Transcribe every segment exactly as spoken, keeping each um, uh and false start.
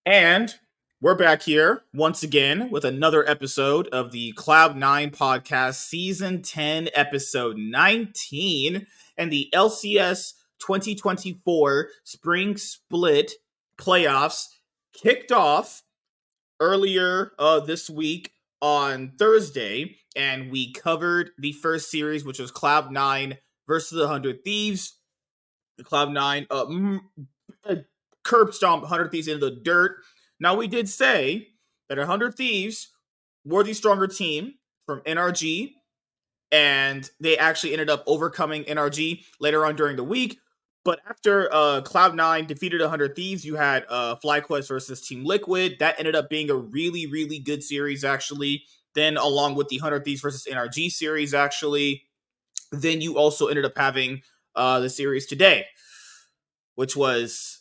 And we're back here once again with another episode of the Cloud nine Podcast, Season ten, Episode nineteen, and the L C S twenty twenty-four Spring Split Playoffs kicked off earlier uh, this week on Thursday, and we covered the first series, which was Cloud nine versus the one hundred Thieves. The Cloud nine uh, m- uh, curb stomped one hundred Thieves into the dirt. Now, we did say that one hundred Thieves were the stronger team from N R G, and they actually ended up overcoming N R G later on during the week. But after uh, Cloud nine defeated one hundred Thieves, you had uh, FlyQuest versus Team Liquid. That ended up being a really, really good series, actually. Then, along with the one hundred Thieves versus N R G series, actually. Then you also ended up having uh, the series today, which was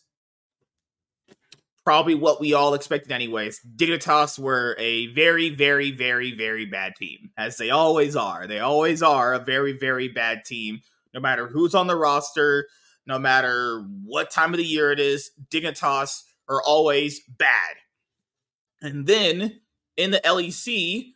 probably what we all expected anyways. Dignitas were a very, very, very, very bad team, as they always are. They always are a very, very bad team, no matter who's on the roster, no matter what time of the year it is. Dignitas are always bad. And then in the L E C,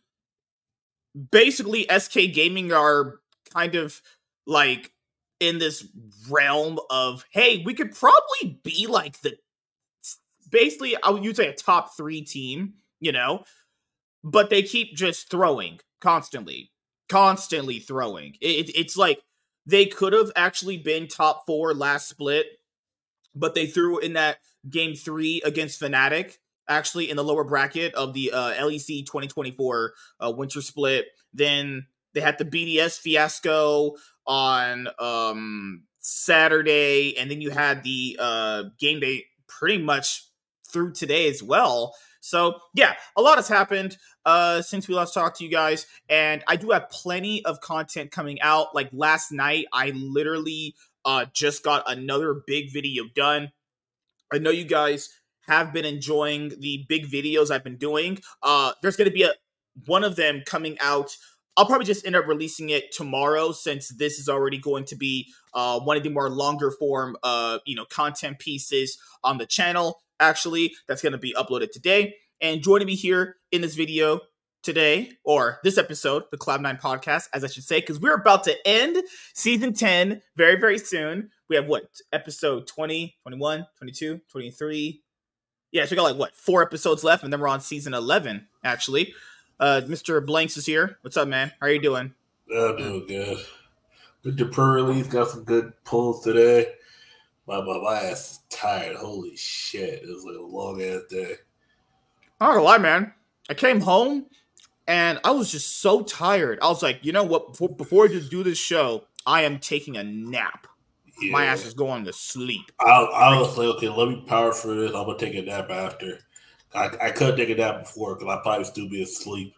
basically S K Gaming are kind of like in this realm of, hey, we could probably be like the basically, I would say a top three team, you know, but they keep just throwing constantly, constantly throwing. It, it, it's like they could have actually been top four last split, but they threw in that game three against Fnatic, actually in the lower bracket of the uh, L E C twenty twenty-four uh, winter split. Then they had the B D S fiasco on um, Saturday, and then you had the uh, game day pretty much through today as well. So yeah, a lot has happened uh since we last talked to you guys, and I do have plenty of content coming out. Like last night, I literally uh just got another big video done. I know you guys have been enjoying the big videos I've been doing. Uh there's going to be a one of them coming out. I'll probably just end up releasing it tomorrow, since this is already going to be uh, one of the more longer form, uh, you know, content pieces on the channel. Actually, that's going to be uploaded today. And joining me here in this video today, or this episode, the Cloud nine Podcast, as I should say, because we're about to end season ten very, very soon. We have what, episode twenty, twenty-one, twenty-two, twenty-three. Yeah, so we got like what, four episodes left, and then we're on season eleven, actually. Uh, Mister Blanks is here. What's up, man? How are you doing? I'm doing good. Good to pre-release. Got some good pulls today. My, my, my ass is tired. Holy shit. It was like a long-ass day. I'm not gonna lie, man. I came home, and I was just so tired. I was like, you know what? Before, before I just do this show, I am taking a nap. Yeah. My ass is going to sleep. I, I was like, okay, let me power through this. I'm going to take a nap after. I, I couldn't take a nap before because I probably still be asleep.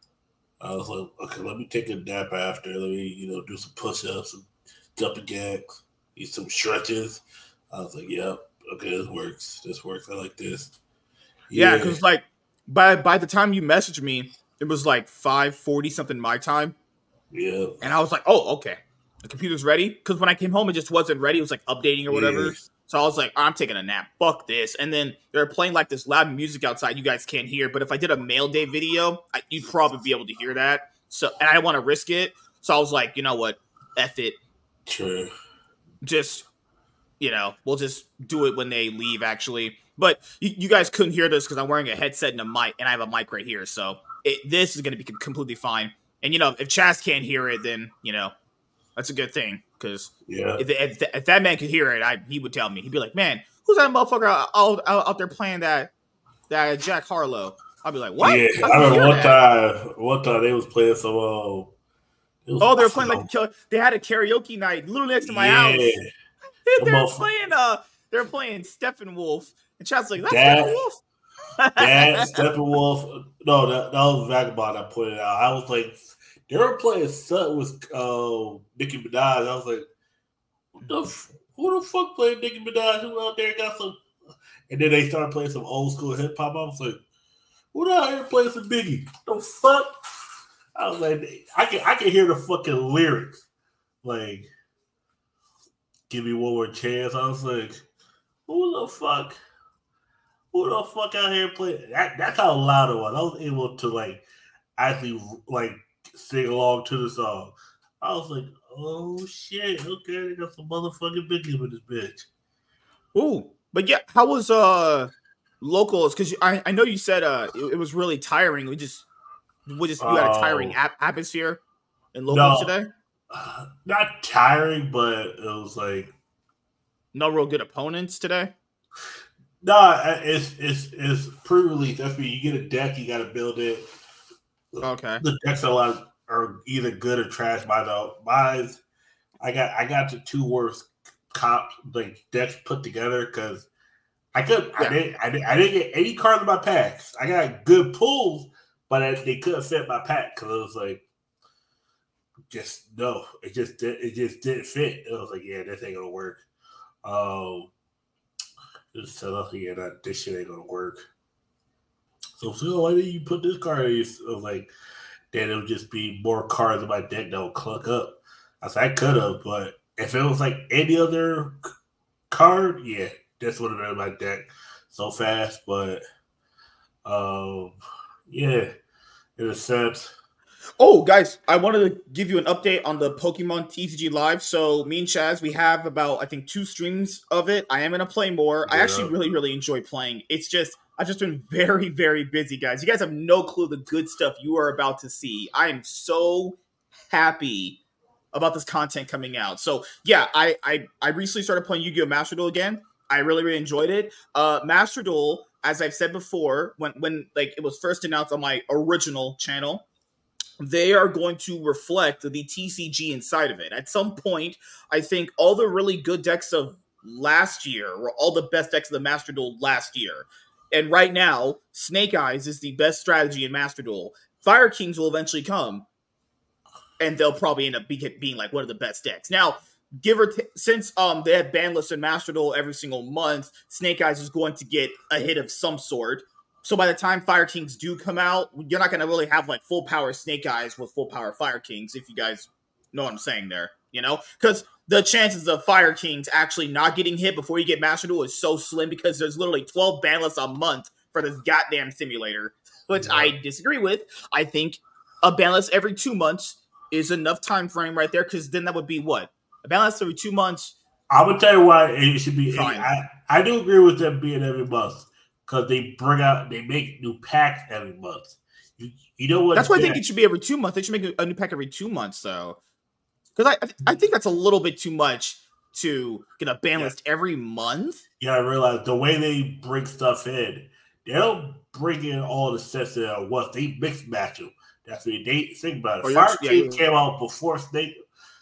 I was like, okay, let me take a nap after. Let me, you know, do some push-ups, some jumping jacks, eat some stretches. I was like, yep, yeah, okay, this works. This works. I like this. Yeah, because yeah, like by by the time you messaged me, it was like five forty something my time. Yeah. And I was like, oh, okay. The computer's ready. Because when I came home, it just wasn't ready. It was like updating or whatever. Yeah. So I was like, I'm taking a nap. Fuck this. And then they're playing like this loud music outside you guys can't hear. But if I did a mail day video, I, you'd probably be able to hear that. So, and I didn't want to risk it. So I was like, you know what? F it. True. Just, you know, we'll just do it when they leave, actually. But you, you guys couldn't hear this because I'm wearing a headset and a mic. And I have a mic right here. So it, this is going to be completely fine. And, you know, if Chaz can't hear it, then, you know, that's a good thing. Because yeah. if, if, if that man could hear it, I, he would tell me. He'd be like, man, who's that motherfucker out, out, out there playing that that Jack Harlow? I'd be like, what? Yeah, I remember one that? time, one time they was playing some. Uh, was, oh, they were playing like a, they had a karaoke night literally next to my yeah. house. they were playing uh, they were playing Steppenwolf, and Chad's like, that's that, Steppenwolf. That Steppenwolf. No, that, that was Vagabond that put it out. I was like, they were playing something with uh, Nicki Minaj. I was like, what the f- who the fuck played Nicki Minaj? Who out there got some? And then they started playing some old school hip hop. I was like, who out here playing some Biggie? The fuck? I was like, I can I can hear the fucking lyrics. Like, give me one more chance. I was like, who the fuck? who the fuck out here playing? That, that's how loud it was. I was able to like actually like sing along to the song. I was like, oh shit, okay, they got some motherfucking biggie with this bitch. Ooh, but yeah, how was uh locals? Because I I know you said uh it, it was really tiring. We just we just you had a tiring Oh, ap- atmosphere in locals no, today. uh, not tiring, but it was like No real good opponents today. no, nah, it's it's it's pre-release. That's mean you get a deck, you got to build it. Okay. The decks are a lot are either good or trash. By the mine's, I got I got the two worst comp like decks put together because I could I Yeah. didn't I didn't, I didn't get any cards in my packs. I got good pulls, but I, they couldn't fit my pack because it was like just no, it just did, it just didn't fit. It was like yeah, this ain't gonna work. Um, just tell us yeah, that this shit ain't gonna work. So, so why did you put this card? In? I was like, then it would just be more cards in my deck that would cluck up. I said I could have, but if it was like any other card, yeah, this would have been in my deck so fast. But um, yeah, in a sense. Oh, guys, I wanted to give you an update on the Pokemon T C G Live. So, me and Chaz, we have about, I think, two streams of it. I am going to play more. Yeah. I actually really, really enjoy playing. It's just, I've just been very, very busy, guys. You guys have no clue the good stuff you are about to see. I am so happy about this content coming out. So, yeah, I I, I recently started playing Yu-Gi-Oh! Master Duel again. I really, really enjoyed it. Uh, Master Duel, as I've said before, when, when like it was first announced on my original channel, they are going to reflect the T C G inside of it. At some point, I think all the really good decks of last year were all the best decks of the Master Duel last year. And right now, Snake Eyes is the best strategy in Master Duel. Fire Kings will eventually come, and they'll probably end up be, being like one of the best decks. Now, give or t- since um they have ban lists in Master Duel every single month, Snake Eyes is going to get a hit of some sort. So by the time Fire Kings do come out, you're not going to really have like full power Snake Eyes with full power Fire Kings, if you guys know what I'm saying there, you know? Because the chances of Fire Kings actually not getting hit before you get Master Duel is so slim because there's literally twelve banlists a month for this goddamn simulator, which yeah. I disagree with. I think a banlist every two months is enough time frame right there, because then that would be what? A banlist every two months. I would tell you why it should be. Fine. I, I do agree with them being every month. Because they bring out, they make new packs every month. You, you know what? That's why I think it should be every two months. They should make a new pack every two months, though. Because I, I think that's a little bit too much to get a ban yeah. list every month. Yeah, I realize the way they bring stuff in, they don't bring in all the sets at once. They mix match them. That's what they think about it. Oh, Fire King yeah, came out before Snake.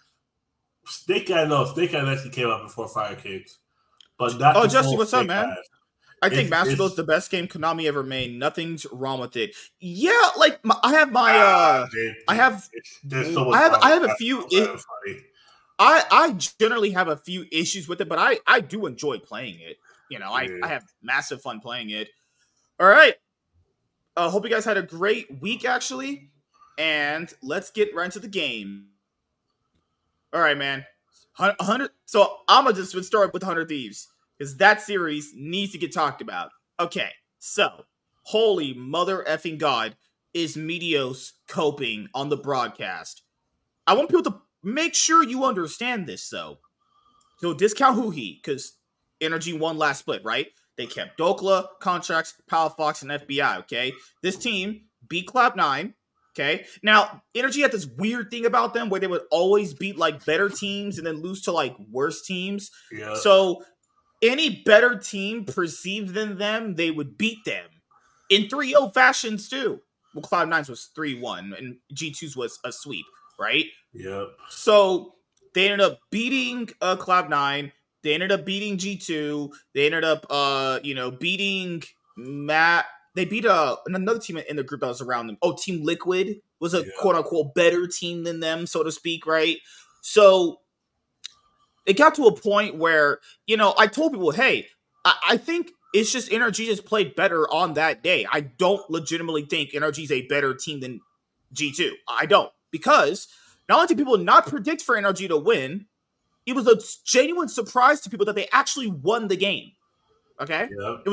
Snake Eye, no, Snake Eye actually came out before Fire Kings. But not oh, Jesse, what's Snake up, man? Eyes. I think Master Duel is the best game Konami ever made. Nothing's wrong with it. Yeah, like my, I have my, uh, dude, I have, so I have, I have a few. It, I I generally have a few issues with it, but I I do enjoy playing it. You know, I yeah. I have massive fun playing it. All right, I uh, hope you guys had a great week, actually, and let's get right into the game. All right, man. one hundred. So I'm gonna just start with one hundred Thieves. Because that series needs to get talked about. Okay, so, holy mother effing God, is Meteos coping on the broadcast? I want people to make sure you understand this, though. So, discount Huhi, because Energy won last split, right? They kept Dokla, Contracts, Palafox, and F B I, okay? This team beat Cloud nine, okay? Now, Energy had this weird thing about them where they would always beat, like, better teams and then lose to, like, worse teams. Yeah. So, any better team perceived than them, they would beat them. In three oh fashions, too. Well, Cloud nine's was three one, and G two's was a sweep, right? Yep. So, they ended up beating uh, Cloud nine. They ended up beating G two. They ended up, uh, you know, beating Matt. They beat uh, another team in the group that was around them. Oh, Team Liquid was a yeah. quote-unquote better team than them, so to speak, right? So, it got to a point where, you know, I told people, hey, I, I think it's just N R G just played better on that day. I don't legitimately think N R G is a better team than G two. I don't. Because not only did people not predict for N R G to win, it was a genuine surprise to people that they actually won the game. Okay? Yeah. It was a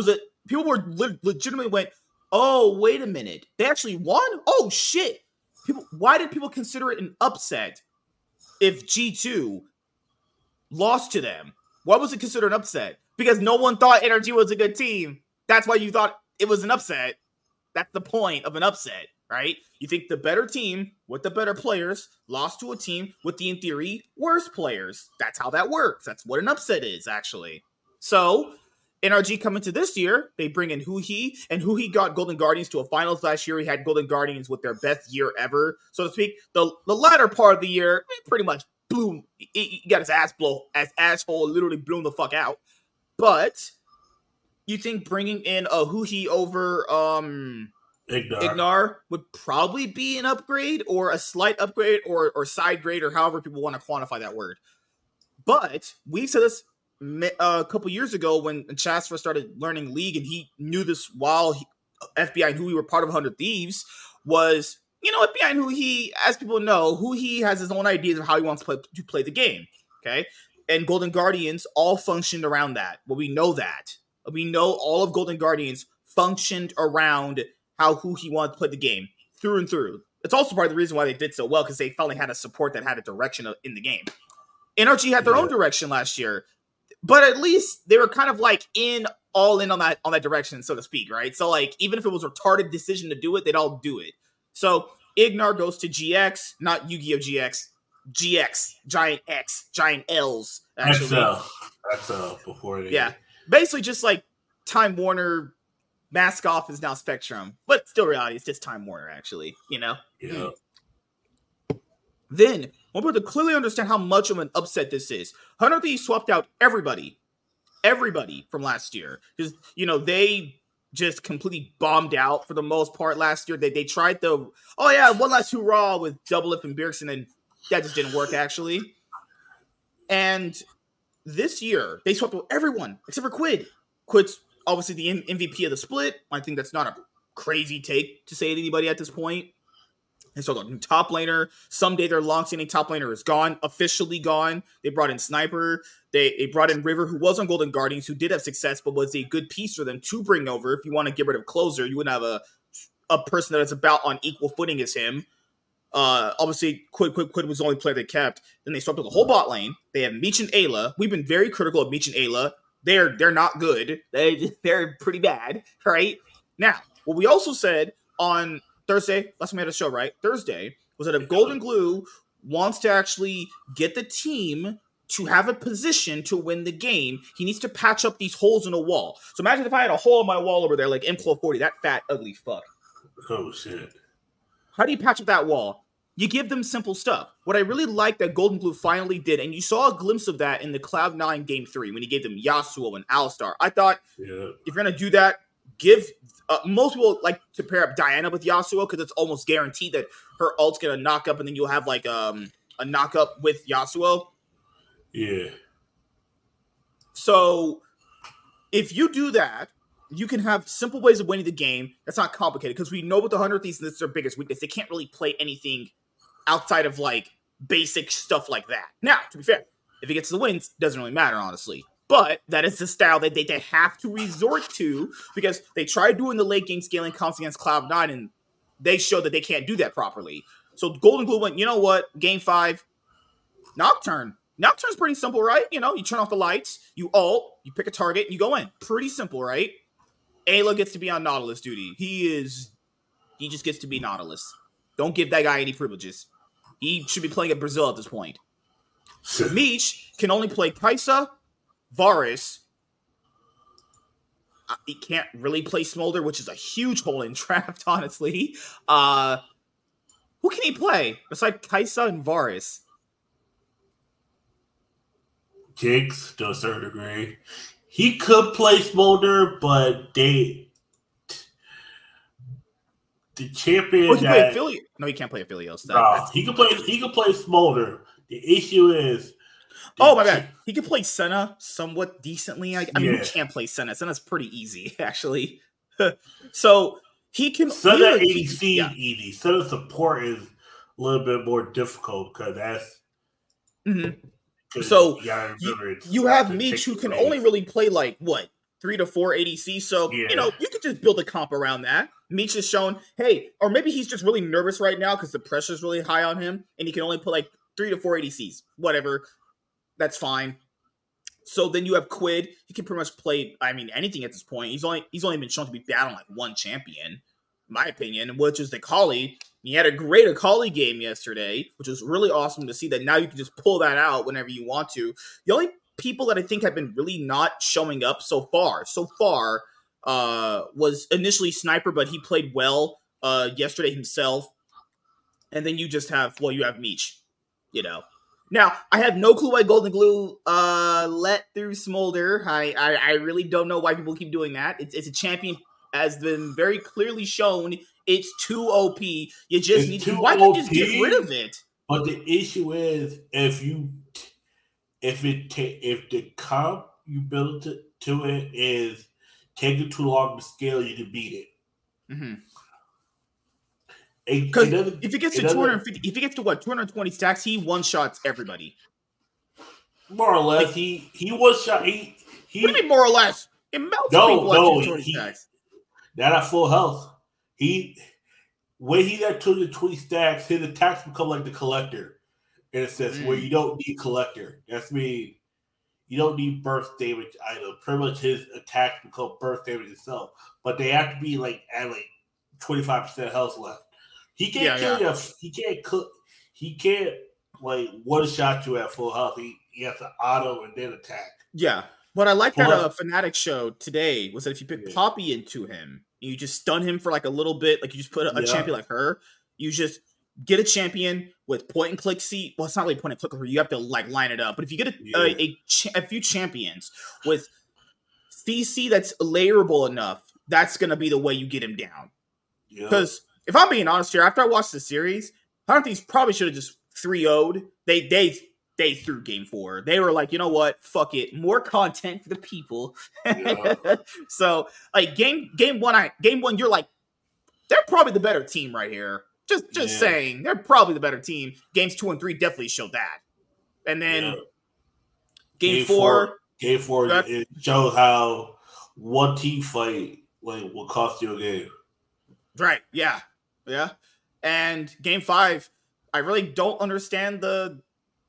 people were le- legitimately went, oh, wait a minute. They actually won? Oh, shit. People, why did people consider it an upset if G two lost to them? Why was it considered an upset? Because no one thought N R G was a good team. That's why you thought it was an upset. That's the point of an upset, right? You think the better team with the better players lost to a team with the, in theory, worse players. That's how that works. That's what an upset is, actually. So, N R G coming to this year, they bring in Huhi, and Huhi got Golden Guardians to a finals last year. He had Golden Guardians with their best year ever, so to speak. The, the latter part of the year, pretty much blew, he got his ass blow, his asshole literally blew the fuck out. But you think bringing in a Huhi over um, Ignar. Ignar would probably be an upgrade or a slight upgrade or, or side grade or however people want to quantify that word. But we said this a couple years ago when Chaz first started learning League, and he knew this while he, F B I and Huhi were part of one hundred Thieves, was, you know, F B I and Huhi, as people know, Huhi has his own ideas of how he wants to play, to play the game, okay? And Golden Guardians all functioned around that. Well, we know that. We know all of Golden Guardians functioned around how Huhi wanted to play the game, through and through. It's also part of the reason why they did so well, because they finally had a support that had a direction in the game. N R G had their yeah. own direction last year, but at least they were kind of like in all in on that on that direction, so to speak, right? So like even if it was a retarded decision to do it, they'd all do it. So Ignar goes to G X, not Yu-Gi-Oh! G X, G X, Giant X, Giant L's. Actually, X L, X L before they yeah, basically just like Time Warner. Mask off is now Spectrum, but still reality. It's just Time Warner, actually. You know. Yeah. Then we're able to clearly understand how much of an upset this is. one hundred Thieves swapped out everybody, everybody from last year, because you know they just completely bombed out for the most part last year. They they tried the oh yeah one last hurrah with Double Lip and Bjergsen, and that just didn't work actually. And this year they swapped out everyone except for Quid. Quid's obviously the M V P of the split. I think that's not a crazy take to say to anybody at this point. And so the new top laner, someday their long-standing top laner is gone, officially gone. They brought in Sniper. They, they brought in River, who was on Golden Guardians, who did have success, but was a good piece for them to bring over. If you want to get rid of Closer, you wouldn't have a, a person that is about on equal footing as him. Uh, obviously, Quid, Quid, Quid was the only player they kept. Then they swapped out the whole bot lane. They have Meech and Ayla. We've been very critical of Meech and Ayla. They're they're not good. They they're pretty bad, right? Now, what we also said on Thursday, last time we had a show, right? Thursday, was that if Golden Glue wants to actually get the team to have a position to win the game, he needs to patch up these holes in a wall. So imagine if I had a hole in my wall over there, like M twelve forty, that fat, ugly fuck. Oh, shit. How do you patch up that wall? You give them simple stuff. What I really like that Golden Glue finally did, and you saw a glimpse of that in the Cloud nine Game three when he gave them Yasuo and Alistar. I thought, yeah. if you're going to do that, give... Uh, most people like to pair up Diana with Yasuo because it's almost guaranteed that her ult's going to knock up and then you'll have like um, a knock up with Yasuo. Yeah. So if you do that, you can have simple ways of winning the game. That's not complicated because we know with the one hundred Thieves, this is their biggest weakness. They can't really play anything outside of like basic stuff like that. Now, to be fair, if he gets the wins, it doesn't really matter, honestly. But that is the style that they, they have to resort to because they tried doing the late game scaling comps against Cloud nine and they showed that they can't do that properly. So Golden Glue went, you know what? Game five, Nocturne. Nocturne's pretty simple, right? You know, you turn off the lights, you ult, you pick a target, and you go in. Pretty simple, right? Ayla gets to be on Nautilus duty. He is, he just gets to be Nautilus. Don't give that guy any privileges. He should be playing at Brazil at this point. Meech can only play Kai'Sa, Varus. Uh, he can't really play Smolder, which is a huge hole in draft, honestly. Uh, who can he play besides Kai'Sa and Varus? Jinx, to a certain degree. He could play Smolder, but they... The champion oh, he that... play Aphelios. No, he can't play Aphelios. That, no, he can play, he can play Smolder. The issue is... Oh, my bad. He can play Senna somewhat decently. I, I mean, yeah. who can't play Senna? Senna's pretty easy, actually. So, he can... Senna A D C yeah. easy. Senna support is a little bit more difficult because that's... Mm-hmm. So, you, you, you have Meech who can only really play, like, what? three to four A D C. So, Yeah. you know, you could just build a comp around that. Meech has shown, hey, or maybe he's just really nervous right now because the pressure's really high on him and he can only put like three to four A D Cs. Whatever. That's fine. So then you have Quid. He can pretty much play, I mean, anything at this point. He's only he's only been shown to be bad on like one champion, in my opinion, which is the Akali. He had a great Akali game yesterday, which was really awesome to see that now you can just pull that out whenever you want to. The only people that I think have been really not showing up so far, so far, uh, was initially Sniper, but he played well uh, yesterday himself. And then you just have, well, you have Meech, you know. Now, I have no clue why Golden Glue uh, let through Smolder. I, I I really don't know why people keep doing that. It's, it's a champion, has been very clearly shown. It's too O P. You just It's need too to. Why don't you just O P, get rid of it? But the issue is, if you, if it, ta- if the comp you build to, to it is taking too long to scale, you can beat it. Mm-hmm. It- Because it doesn't- if he gets it to doesn't- two hundred fifty, if he gets to what two hundred twenty stacks, he one shots everybody. more or less, he he was shot. He he. What do you mean more or less? It melts No, people no, at two hundred twenty he- stacks. Not at full health. He when he's at two hundred twenty stacks, his attacks become like the collector. In a sense, Mm. where you don't need collector. That's mean you don't need burst damage either. Pretty much his attacks become burst damage itself. But they have to be like at like twenty-five percent health left. He can't Yeah, kill yeah. you. He can't cook. He can't like one shot you at full health. He, he has to auto and then attack. Yeah. What I like that Plus- uh, Fnatic showed today was that if you put Yeah. Poppy into him, you just stun him for like a little bit, like you just put a, a Yeah. champion like her, you just get a champion with point and click C. Well, it's not really point and click for you have to like line it up. But if you get a, Yeah. a, a, cha- a few champions with C C that's layerable enough, that's going to be the way you get him down. Yeah. Because if I'm being honest here, after I watched the series, I don't think these probably should have just three oh'd. They they they threw game four. They were like, you know what? Fuck it. More content for the people. Yeah. So like game game one, I game one, you're like, they're probably the better team right here. Just just Yeah. saying, they're probably the better team. Games two and three definitely showed that. And then Yeah. game, Game four, four- Game four, That- it shows how one team fight like will cost you a game. right? Yeah, yeah. And game five, I really don't understand the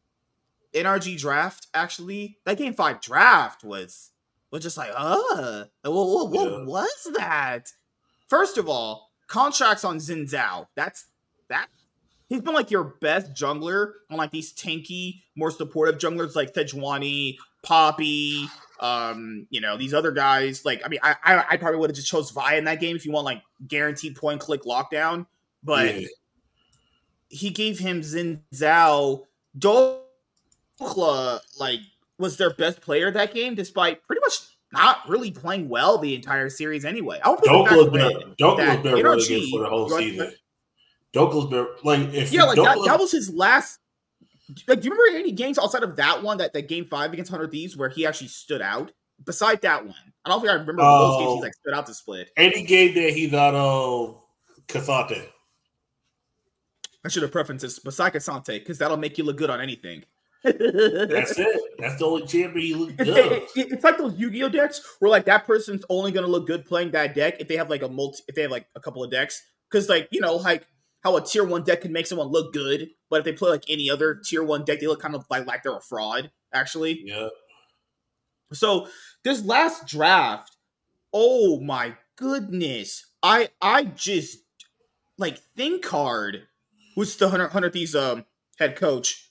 N R G draft. Actually, that game five draft was was just like, uh, what, what, what Yeah. was that? First of all, contracts on Xin Zhao. That's that. He's been like your best jungler on like these tanky, more supportive junglers like Sejuani, Poppy, um, you know, these other guys. Like, I mean, I I, I probably would have just chose Vi in that game if you want like guaranteed point click lockdown. But Yeah. he gave him Xin Zhao. Dokla, like, was their best player that game, despite pretty much not really playing well the entire series anday. I would put the fact Dokla's that- been Dokla's that been really N R G good for the whole you want- season. Dokla's been like if Yeah, like that, Dokla- that was his last. Like, do you remember any games outside of that one, that, that game five against one hundred Thieves, where he actually stood out? Beside that one, I don't think I remember most games Oh. he's like stood out to split. any game that he's on uh, Kasate. I should have preferences beside Asante because that'll make you look good on anything. That's it. That's the only champion he looked It- good. it- it- it's like those Yu-Gi-Oh decks where like that person's only gonna look good playing that deck if they have like a multi, if they have like a couple of decks. Because like you know like how a tier one deck can make someone look good, but if they play like any other tier one deck, they look kind of like like they're a fraud. Actually, Yeah. so this last draft, oh my goodness, I I just like Think Card, who's the hundred hundred Thieves um head coach.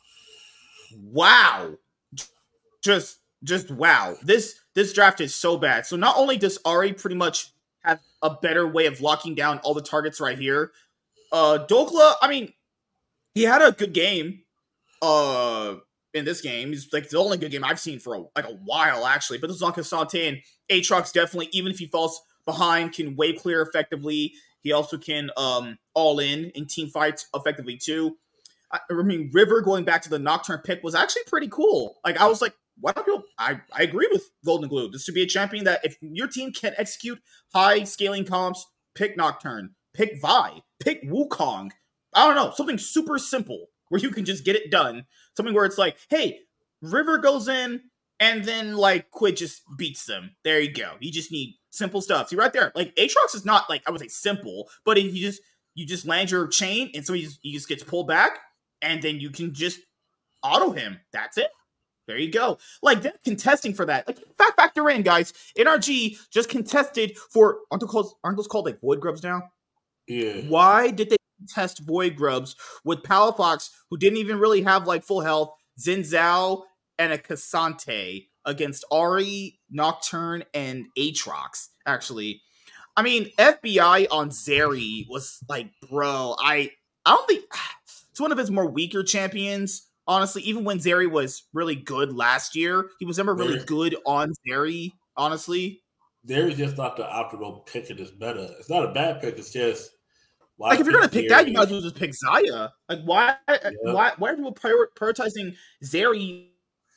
Wow. Just just wow. This this draft is so bad. So not only does Ari pretty much have a better way of locking down all the targets right here, uh Dokla, I mean, he had a good game uh in this game. He's like the only good game I've seen for a, like a while actually. But this is on Kasante, and Aatrox definitely, even if he falls behind, can wave clear effectively. He also can um all in in team fights effectively too. I, I mean, River going back to the Nocturne pick was actually pretty cool. Like, I was like, why don't people? I, I agree with Golden Glue. This should be a champion that if your team can execute high scaling comps, pick Nocturne, pick Vi, pick Wukong. I don't know, something super simple where you can just get it done. Something where it's like, hey, River goes in, and then like Quid just beats them. There you go. You just need simple stuff. See right there, like Aatrox is not like I would say simple, but if you just you just land your chain and so he just, he just gets pulled back, and then you can just auto him. That's it. There you go. Like, they're contesting for that. Like, fact factor in, guys. N R G just contested for, aren't those called, aren't those called like, Void Grubs now? Yeah. Why did they contest Void Grubs with Palafox, who didn't even really have, like, full health, Xin Zhao, and a Cassante against Ahri, Nocturne, and Aatrox, actually? I mean, F B I on Zeri was, like, bro, I, I don't think, it's one of his more weaker champions. Honestly, even when Zeri was really good last year, he was never really there, good on Zeri, honestly. Zeri's just not the optimal pick in this meta. It's not a bad pick, it's just... Like, if you're going to pick Zeri, that, you might as well just pick Xayah. Like, why yeah. why, why are people prior- prioritizing Zeri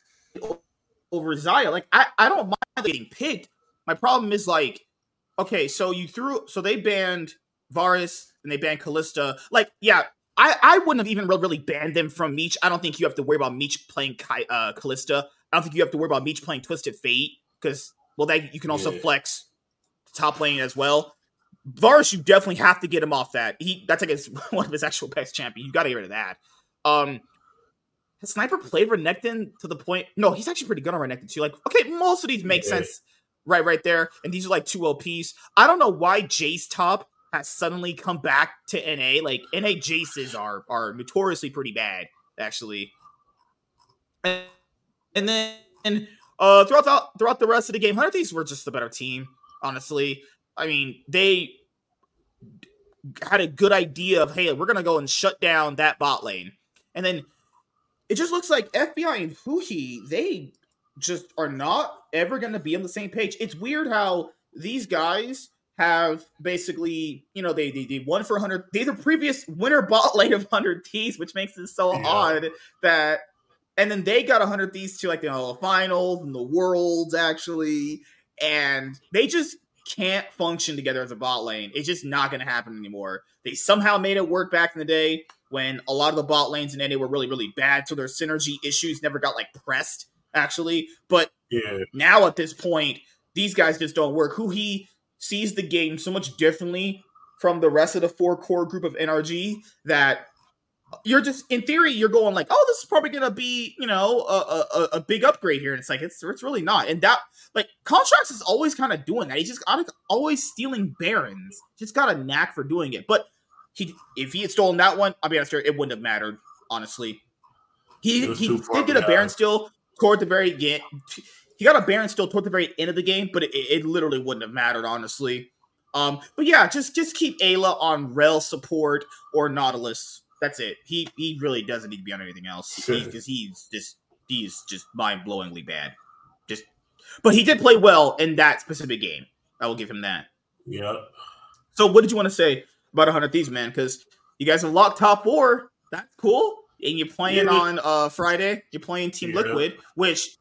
over Xayah? Like, I, I don't mind getting picked. My problem is, like, okay, so you threw... So they banned Varus, and they banned Kalista. Like, yeah... I, I wouldn't have even really banned them from Meech. I don't think you have to worry about Meech playing Kai, uh, Kalista. I don't think you have to worry about Meech playing Twisted Fate, because, well, that you can also yeah. flex top lane as well. Varus, you definitely have to get him off that. He That's like his, one of his actual best champions. You got to get rid of that. Um, has Sniper played Renekton to the point... No, he's actually pretty good on Renekton, too. Like, okay, most of these make yeah. sense right right there, and these are like two O Ps. I don't know why Jace top has suddenly come back to N A. Like, N A Jaces are are notoriously pretty bad, actually. And, and then and, uh, throughout the, throughout the rest of the game, one hundred Thieves were just the better team, honestly. I mean, they had a good idea of, hey, we're going to go and shut down that bot lane. And then it just looks like F B I and Huhi, they just are not ever going to be on the same page. It's weird how these guys... have basically, you know, they, they they won for one hundred. They're the previous winner bot lane of one hundred Thieves, which makes it so yeah. odd that. And then they got one hundred Thieves to like the you know, finals and the worlds actually, and they just can't function together as a bot lane. It's just not going to happen anymore. They somehow made it work back in the day when a lot of the bot lanes in N A were really really bad, so their synergy issues never got like pressed actually. But yeah. now at this point, these guys just don't work. Who he sees the game so much differently from the rest of the four core group of N R G that you're just, in theory, you're going like, oh, this is probably going to be, you know, a, a, a big upgrade here. And it's like, it's it's really not. And that, like, Contracts is always kind of doing that. He's just always stealing Barons. Just got a knack for doing it. But he, if he had stolen that one, I'll be honest here, it wouldn't have mattered, honestly. He, he did get a Baron steal toward the very end. He got a Baron still toward the very end of the game, but it, it literally wouldn't have mattered, honestly. Um, but yeah, just just keep Ayla on Rel support or Nautilus. That's it. He he really doesn't need to be on anything else because he, he's just he's just mind blowingly bad. Just, but he did play well in that specific game. I will give him that. Yeah. So what did you want to say about one hundred Thieves, man? Because you guys have locked top four. That's cool. And you're playing yeah. on uh, Friday. You're playing Team yeah. Liquid, which.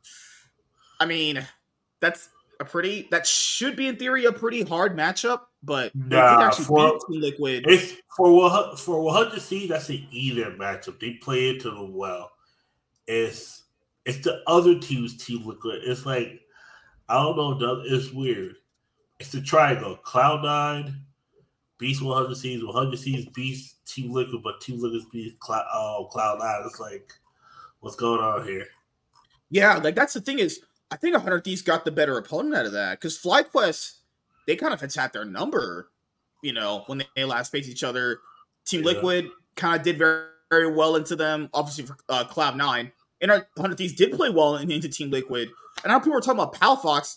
I mean, that's a pretty, that should be in theory a pretty hard matchup, but nah, they did actually for, beat Team Liquid. It's, for, for one hundred C, that's an even matchup. They play into them well. It's, it's the other team's Team Liquid. It's like, I don't know, it's weird. It's the triangle. Cloud nine, Beast one hundred C's, one hundred C's, Beast, Team Liquid, but Team Liquid's Beast, Cloud, oh, Cloud nine. It's like, what's going on here? Yeah, like that's the thing is, I think one hundred Thieves got the better opponent out of that because FlyQuest, they kind of had had their number, you know, when they last faced each other. Team yeah. Liquid kind of did very, very well into them, obviously for uh, Cloud nine. And one hundred Thieves did play well into Team Liquid. And now people were talking about Palafox.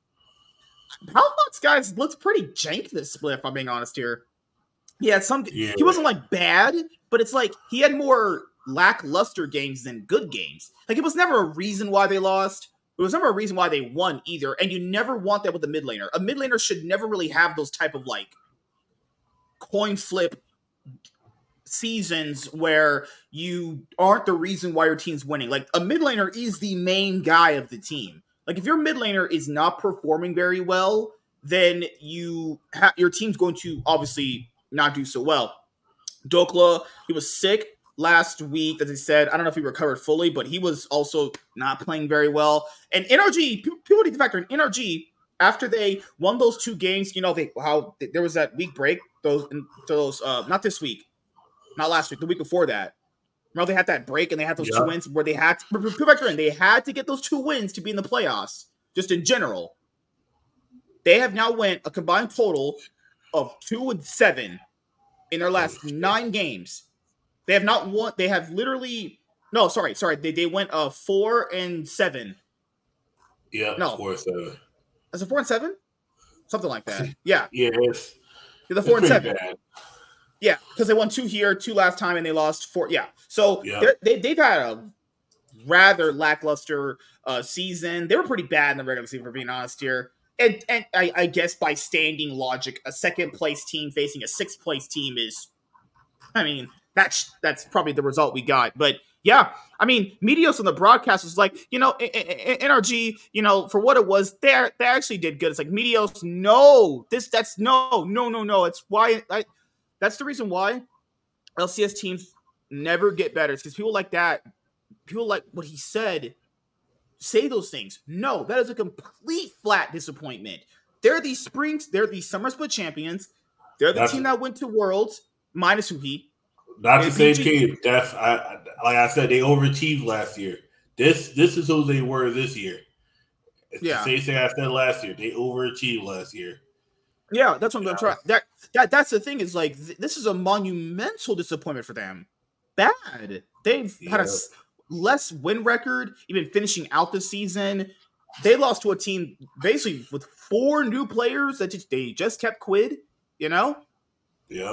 Palafox, guys, looks pretty jank this split, if I'm being honest here. He had some, yeah. he wasn't like bad, but it's like he had more lackluster games than good games. Like it was never a reason why they lost. It was never a reason why they won either, and you never want that with a mid laner. A mid laner should never really have those type of, like, coin flip seasons where you aren't the reason why your team's winning. Like, a mid laner is the main guy of the team. Like, if your mid laner is not performing very well, then you ha- your team's going to obviously not do so well. Dokla, he was sick last week, as I said, I don't know if he recovered fully, but he was also not playing very well. And N R G, people need to factor in N R G, after they won those two games, you know, they how there was that week break, those, those uh, not this week, not last week, the week before that. Remember they had that break and they had those yeah. two wins where they had to, people factor in, they had to get those two wins to be in the playoffs, just in general. They have now went a combined total of two and seven in their last nine games. They have not won. They have literally no. Sorry, sorry. They they went uh four and seven. Yeah, no, four and seven. Is it four and seven? Something like that. Yeah. yeah, it's, yeah, the four and seven. Bad. Yeah, because they won two here, two last time, and they lost four. Yeah, so yeah. they they've had a rather lackluster uh, season. They were pretty bad in the regular season, for being honest here. And and I, I guess by standing logic, a second place team facing a sixth place team is, I mean, that's that's probably the result we got. But yeah, I mean, Meteos on the broadcast was like, you know, N R G, you know, for what it was, they they actually did good. It's like Meteos, no, this that's no, no, no, no. It's why I, that's the reason why L C S teams never get better. It's because people like that, people like what he said, say those things. No, that is a complete flat disappointment. They're the springs, they're the summer split champions. They're the that's team that went to Worlds, minus Huhi. Not the same team. That's I like I said, they overachieved last year. This this is who they were this year. It's yeah. the same thing I said last year. They overachieved last year. Yeah, that's what I'm yeah. going to try. That that that's the thing is like th- this is a monumental disappointment for them. Bad. They've yeah. had a less win record, even finishing out the season. They lost to a team basically with four new players that just they just kept Quid, you know? Yeah.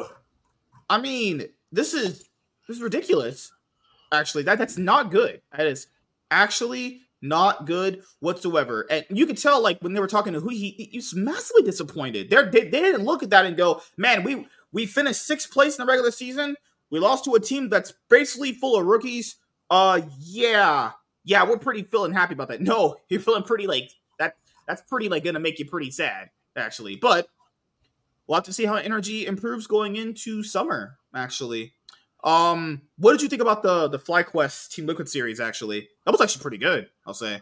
I mean, this is this is ridiculous. Actually, that that's not good. That is actually not good whatsoever. And you could tell, like, when they were talking to who he, he was massively disappointed. They're, they they didn't look at that and go, man, we we finished sixth place in the regular season. We lost to a team that's basically full of rookies. Uh, yeah, yeah, we're pretty feeling happy about that. No, you're feeling pretty like that. That's pretty like gonna make you pretty sad, actually. But we'll have to see how N R G improves going into summer. Actually, um, what did you think about the the FlyQuest Team Liquid series? Actually, that was actually pretty good. I'll say.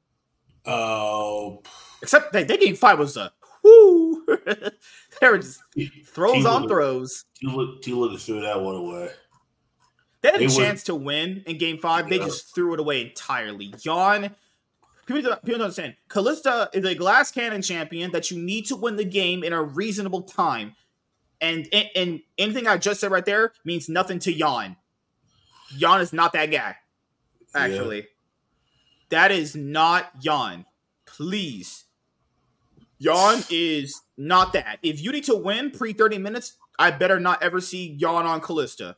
Oh, uh, except that, that game five was a whoo. They were just throws Team on Liquid, throws. Team Liquid threw that one away. They had a they chance were, to win in game five. They yeah. just threw it away entirely. Yawn. People, people don't understand. Kalista is a glass cannon champion that you need to win the game in a reasonable time. And, and, and anything I just said right there means nothing to Yawn. Yawn is not that guy, actually. Yeah. That is not Yawn. Please. Yawn is not that. If you need to win pre thirty minutes, I better not ever see Yawn on Kalista.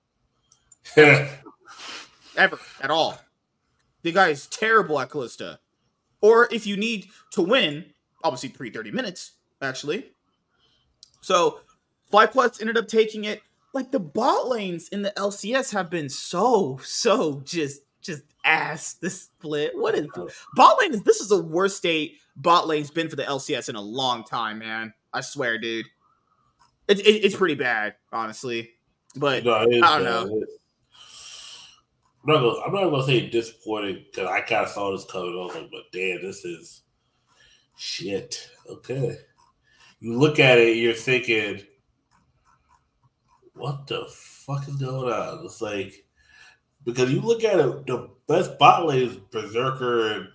Ever. At all. The guy is terrible at Kalista. Or if you need to win, obviously pre thirty minutes, actually. So, FlyQuest ended up taking it. Like, the bot lanes in the L C S have been so, so just, just ass this split. What is bot lane? Is This is the worst state bot lane's been for the L C S in a long time, man. I swear, dude. It, it, it's pretty bad, honestly. But, no, I don't bad. know. I'm not gonna, I'm not gonna say disappointing because I kind of saw this coming. I was like, but damn, this is shit. Okay. You look at it, you're thinking, what the fuck is going on? It's like, because you look at it, the best bot lane is Berserker and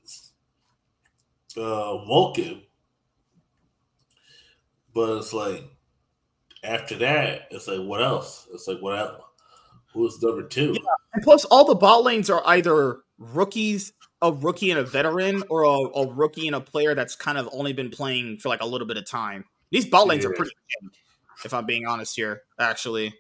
uh, Vulcan. But it's like, after that, it's like, what else? It's like, what else? Who's number two? Yeah. And plus, all the bot lanes are either rookies, a rookie and a veteran, or a, a rookie and a player that's kind of only been playing for like a little bit of time. These bot lanes yeah. are pretty good, if I'm being honest here, actually.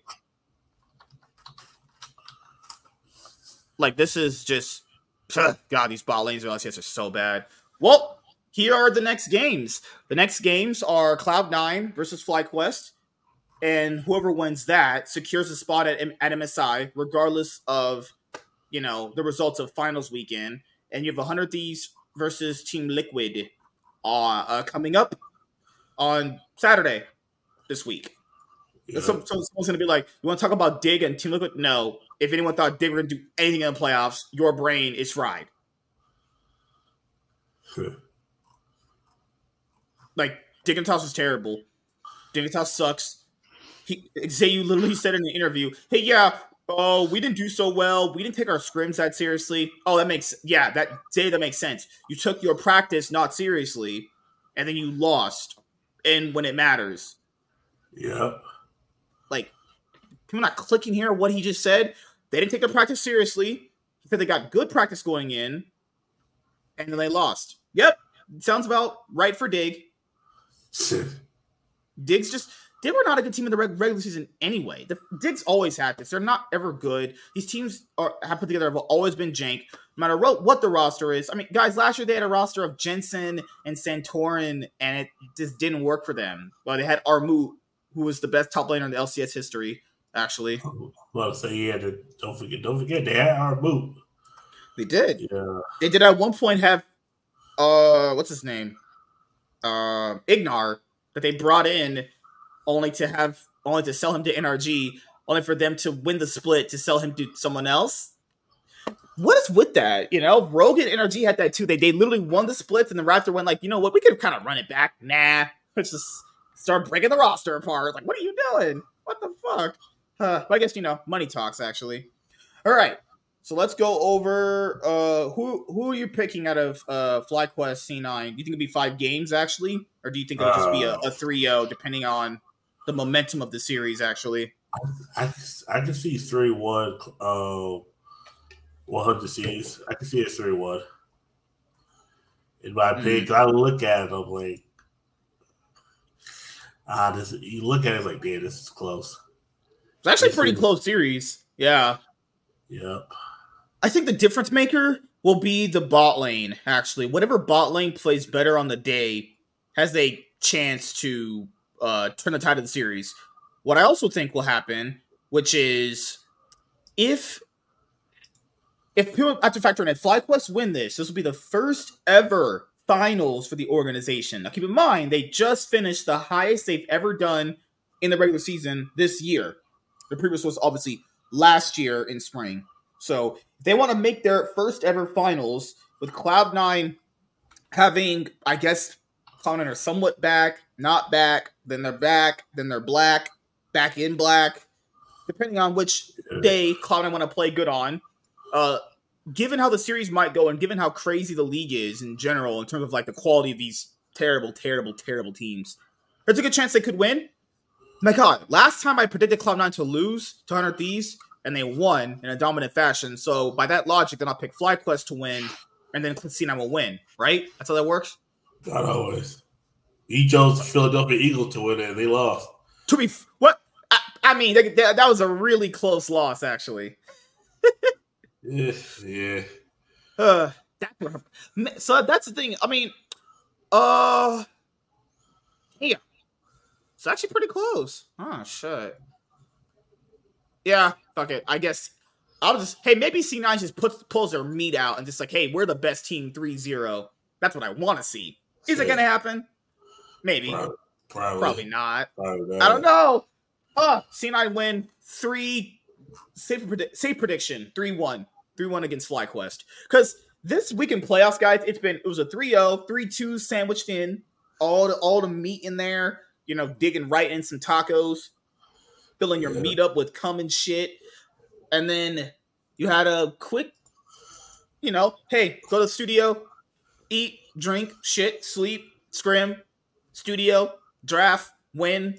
Like, this is just... God, these bot lanes are so bad. Well, here are the next games. The next games are Cloud nine versus FlyQuest. And whoever wins that secures a spot at, at M S I, regardless of, you know, the results of finals weekend. And you have one hundred Thieves versus Team Liquid uh, uh, coming up on Saturday this week. Yeah. So, so someone's going to be like, you want to talk about Dig and Team Liquid? No. If anyone thought Dig were going to do anything in the playoffs, your brain is fried. Like, Dignitas is terrible. Dignitas sucks. He, Zayu literally said in an interview, hey, yeah, oh, we didn't do so well. We didn't take our scrims that seriously. Oh, that makes, yeah, that, Zay, that makes sense. You took your practice not seriously, and then you lost. And when it matters. Yeah. Like, people not clicking here what he just said. They didn't take their practice seriously. He said they got good practice going in, and then they lost. Yep. Sounds about right for Dig. Dig's just Dig were not a good team in the regular season anyway. The Dig's always had this. They're not ever good. These teams are have put together have always been jank, no matter what the roster is. I mean, guys, last year they had a roster of Jensen and Santorin, and it just didn't work for them. Well, they had Armut, who was the best top laner in the L C S history, actually. Well, so yeah, don't forget, don't forget they had Armut. They did. Yeah. They did at one point have uh what's his name? Uh Ignar that they brought in only to have only to sell him to N R G, only for them to win the split to sell him to someone else. What is with that? You know, Rogue and N R G had that too. They they literally won the splits, and the Raptor went like, you know what, we could kind of run it back. Nah, let's just start breaking the roster apart. Like, what are you doing? What the fuck? Uh, but I guess, you know, money talks, actually. All right. So let's go over uh, who who are you picking out of uh, FlyQuest C nine? Do you think it'll be five games, actually? Or do you think it'll just be a, a three oh, depending on the momentum of the series, actually? I, I, I can see three one uh, one hundred Cs. I can see it three one. In my opinion, mm. I look at it, I'm like, ah, this. You look at it like, damn, this is close. It's actually a pretty close series. Yeah. Yep. I think the difference maker will be the bot lane, actually. Whatever bot lane plays better on the day has a chance to uh, turn the tide of the series. What I also think will happen, which is if if people have to factor in, if FlyQuest win this, this will be the first ever finals for the organization. Now keep in mind, they just finished the highest they've ever done in the regular season this year. The previous was obviously last year in spring. So if they want to make their first ever finals with Cloud nine having, I guess, Cloud nine are somewhat back, not back, then they're back, then they're black, back in black, depending on which day Cloud nine want to play good on. Uh, given how the series might go and given how crazy the league is in general in terms of like the quality of these terrible, terrible, terrible teams, there's a good chance they could win. My God, last time I predicted Cloud nine to lose to one hundred Thieves, and they won in a dominant fashion. So by that logic, then I'll pick FlyQuest to win, and then C nine will win, right? That's how that works? Not always. He chose the Philadelphia Eagles to win it, and they lost. To be what? I, I mean, that, that, that was a really close loss, actually. yeah, yeah. Uh, that, so that's the thing. I mean, uh, yeah, it's actually pretty close. Oh shit. Yeah, fuck it. I guess I'll just, hey, maybe C nine just puts pulls their meat out and just like, hey, we're the best team three zero. That's what I want to see. Is yeah. it going to happen? Maybe. Probably. Probably, Probably not. Probably I don't know. Oh, C nine win three, safe, predi- safe prediction, three one. three one against FlyQuest. Because this week in playoffs, guys, it's been, it was a three oh, three two sandwiched in, all the, all the meat in there, you know, digging right in some tacos. Filling your yeah. meat up with cum and shit. And then you had a quick, you know, hey, go to the studio, eat, drink, shit, sleep, scrim, studio, draft, win.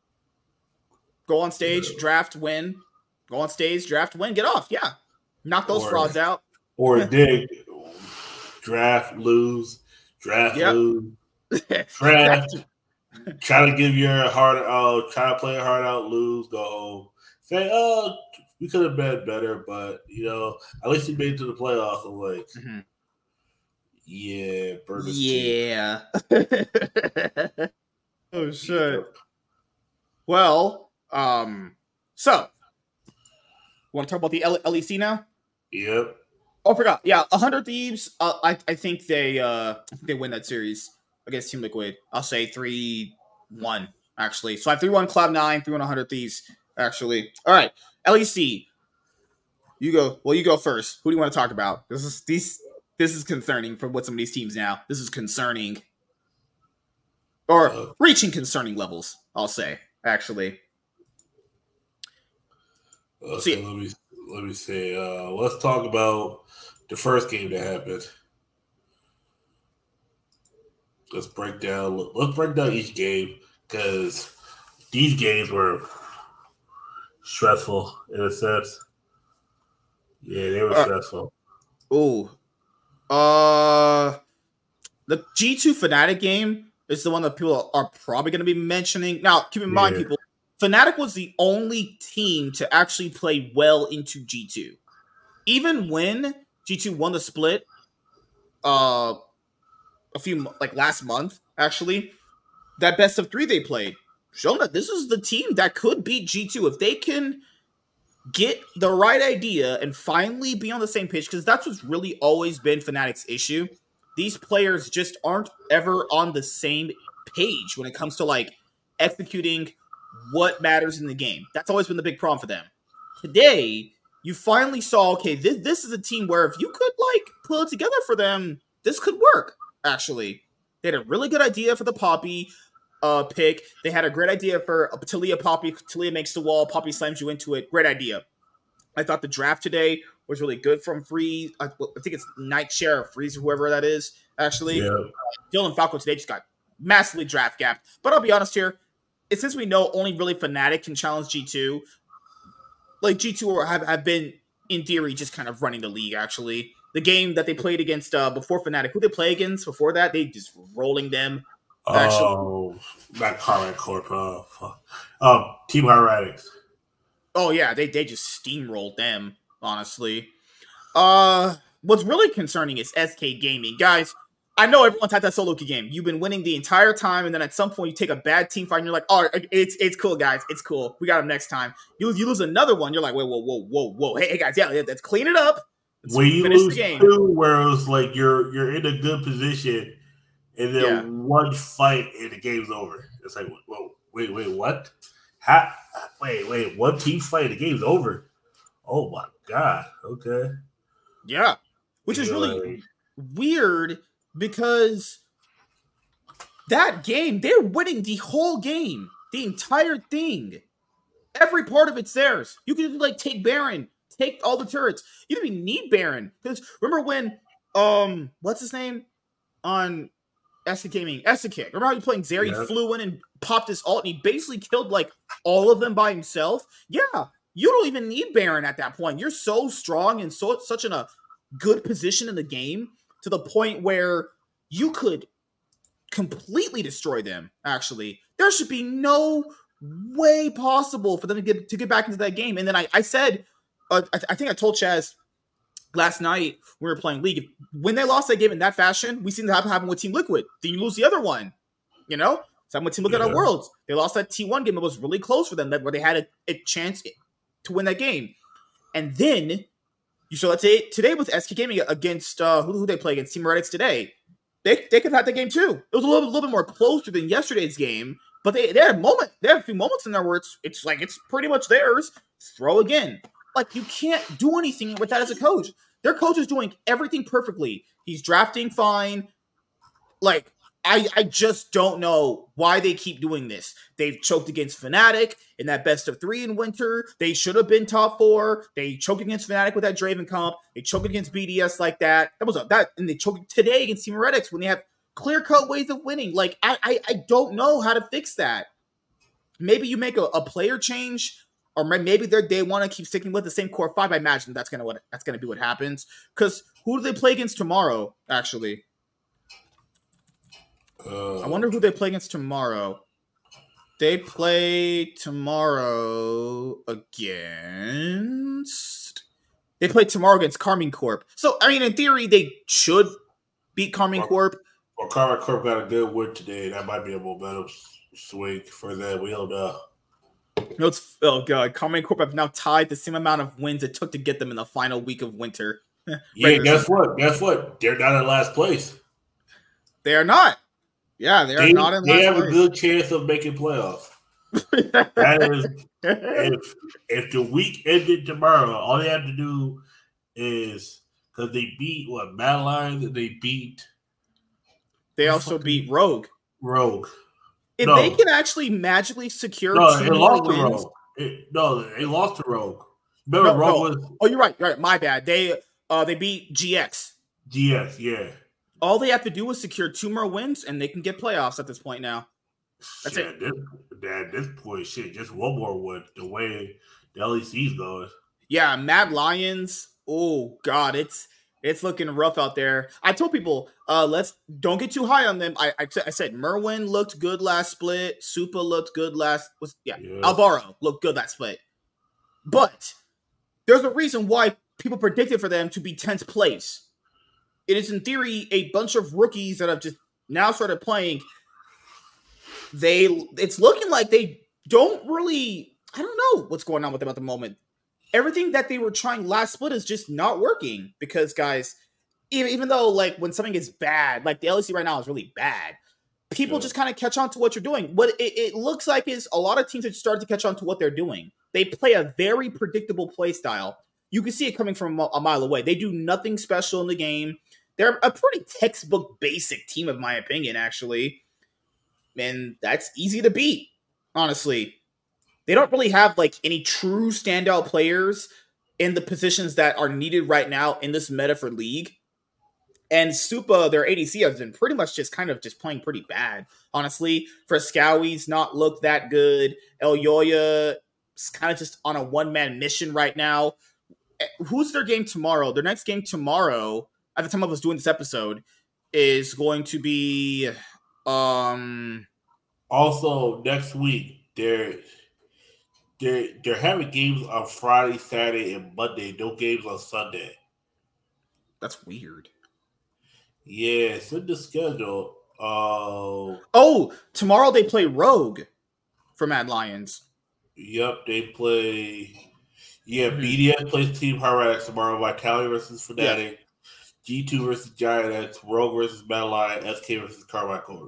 Go on stage, yeah. draft, win. Go on stage, draft, win, get off. Yeah. Knock those or, frauds out. Or dig, draft, lose, draft, yep. lose, draft. Try to give your heart, uh, try to play a heart out, lose, go home. Say, oh, we could have been better, but you know, at least we made it to the playoffs. I'm like, mm-hmm. yeah, burn this yeah. Oh shit. Yep. Well, um, so want to talk about the L E C now? Yep. Oh, I forgot. Yeah, one hundred Thieves. Uh, I I think they uh I think they win that series against Team Liquid. I'll say three one. actually. So I have three one Cloud nine, three one one hundred Thieves, actually. All right, L E C. You go. Well, you go first. Who do you want to talk about? This is these. This is concerning for what some of these teams now. This is concerning, or uh, reaching concerning levels. I'll say actually. Uh, so let me let me say. Uh, let's talk about the first game that happened. Let's break down. Let's break down each game because these games were stressful in a sense. Yeah, they were uh, stressful. Ooh. Uh, the G two Fnatic game is the one that people are probably going to be mentioning. Now, keep in yeah. mind, people, Fnatic was the only team to actually play well into G two. Even when G two won the split, uh, a few, like last month, actually, that best of three they played, shown that this is the team that could beat G two if they can get the right idea and finally be on the same page, because that's what's really always been Fnatic's issue. These players just aren't ever on the same page when it comes to like executing what matters in the game. That's always been the big problem for them. Today, you finally saw, okay, this this is a team where if you could like pull it together for them, this could work, actually. They had a really good idea for the Poppy uh, pick. They had a great idea for a Taliyah Poppy. Taliyah makes the wall. Poppy slams you into it. Great idea. I thought the draft today was really good from Free. I, I think it's Nightshare or Freeze or whoever that is, actually. Yeah. Uh, Dylan Falco today just got massively draft gapped. But I'll be honest here. It's since we know only really Fnatic can challenge G two. Like, G two have, have been, in theory, just kind of running the league, actually. The game that they played against uh, before Fnatic, who they play against before that, they just rolling them. Actually. Oh, not Carmen Corp. Uh, um, Team Heretics. Oh, yeah, they, they just steamrolled them, honestly. Uh, what's really concerning is S K Gaming. Guys, I know everyone's had that solo queue game. You've been winning the entire time, and then at some point you take a bad team fight, and you're like, oh, it's it's cool, guys. It's cool. We got them next time. You, you lose another one, you're like, wait, whoa, whoa, whoa, whoa. Hey, hey guys, yeah, let's clean it up. Let's when you lose two, where it was like you're you're in a good position, and then yeah. one fight and the game's over. It's like, whoa, wait, wait, what? How? Wait, wait, one team fight, the game's over. Oh my god. Okay. Yeah, which is really like, weird because that game, they're winning the whole game, the entire thing. Every part of it's theirs. You can like take Baron, take all the turrets. You don't even need Baron because remember when um what's his name on S K Gaming, Esakik. Remember how he was playing Zeri, yeah. flew in and popped his ult, and he basically killed like all of them by himself. Yeah, you don't even need Baron at that point. You're so strong and so such in a good position in the game to the point where you could completely destroy them. Actually, there should be no way possible for them to get to get back into that game. And then I, I said, uh, I, I think I told Chaz last night when we were playing League, when they lost that game in that fashion, we seen that happen with Team Liquid. Then you lose the other one, you know? So I'm with Team Liquid yeah. at Worlds. They lost that T one game. It was really close for them, where they had a, a chance to win that game. And then you saw that today, today with S K Gaming against, uh, who who they play against? Team Heretics today. They they could have had that game too. It was a little, little bit more closer than yesterday's game, but they, they had a moment, they had a few moments in there where it's, it's like, it's pretty much theirs. Throw again. Like, you can't do anything with that as a coach. Their coach is doing everything perfectly. He's drafting fine. Like, I, I just don't know why they keep doing this. They've choked against Fnatic in that best of three in winter. They should have been top four. They choked against Fnatic with that Draven comp. They choked against B D S like that. That was a, that, and they choked today against Team Heretics when they have clear-cut ways of winning. Like, I, I, I don't know how to fix that. Maybe you make a, a player change. Or maybe they they want to keep sticking with the same core five. I imagine that's gonna what that's gonna be what happens. Because who do they play against tomorrow? Actually, uh, I wonder who they play against tomorrow. They play tomorrow against. They play tomorrow against Karmine Corp. So I mean, in theory, they should beat Karmine well, Corp. Well, Karmine Corp got a good win today. That might be a momentum swing for them. We don't know. You know, it's, oh god, Karmine Corp have now tied the same amount of wins it took to get them in the final week of winter. Yeah, guess season. what? Guess what? They're not in last place. They are not. Yeah, they are They not in they last have a place. good chance of making playoffs. That is, if if the week ended tomorrow, all they have to do is because they beat what Mad Lions and they beat They who the also fuck did beat they- Rogue. Rogue. If they No, can actually magically secure no, two it more lost to wins, Rogue. It, no, they lost to Rogue. Remember, no, Rogue no. was Oh, you're right. You're right. My bad. They uh they beat G X. G S. Yeah, All they have to do is secure two more wins, and they can get playoffs at this point now. That's it. shit. This, at this point, shit, just one more win. The way the L E C's going. Yeah, Mad Lions. Oh God, it's it's looking rough out there. I told people, uh, let's don't get too high on them. I I, t- I said Merwin looked good last split. Supa looked good last. Was yeah. Yeah. Alvaro looked good that split. But there's a reason why people predicted for them to be tenth place. It is in theory a bunch of rookies that have just now started playing. They it's looking like they don't really. I don't know what's going on with them at the moment. Everything that they were trying last split is just not working because, guys, even, even though like when something is bad, like the L E C right now is really bad, people Yeah. just kind of catch on to what you're doing. What it, it looks like is a lot of teams have started to catch on to what they're doing. They play a very predictable play style. You can see it coming from a mile away. They do nothing special in the game. They're a pretty textbook basic team, of my opinion, actually. And that's easy to beat, honestly. They don't really have like any true standout players in the positions that are needed right now in this meta for League. And Supa, their A D C, has been pretty much just kind of just playing pretty bad. Honestly, Frescowi's not looked that good. El Yoya is kind of just on a one-man mission right now. Who's their game tomorrow? Their next game tomorrow, at the time I was doing this episode, is going to be um Also, next week they're they're they're having games on Friday, Saturday, and Monday. No games on Sunday. that's weird. Yeah, it's in the schedule. Uh, Oh, tomorrow they play Rogue for Mad Lions. yep, they play. Yeah, Mhm. B D S plays Team Hyrax tomorrow. Vitality versus Fnatic. Yeah. G two versus Giant X. Rogue versus Mad Lion. S K versus Carmichael.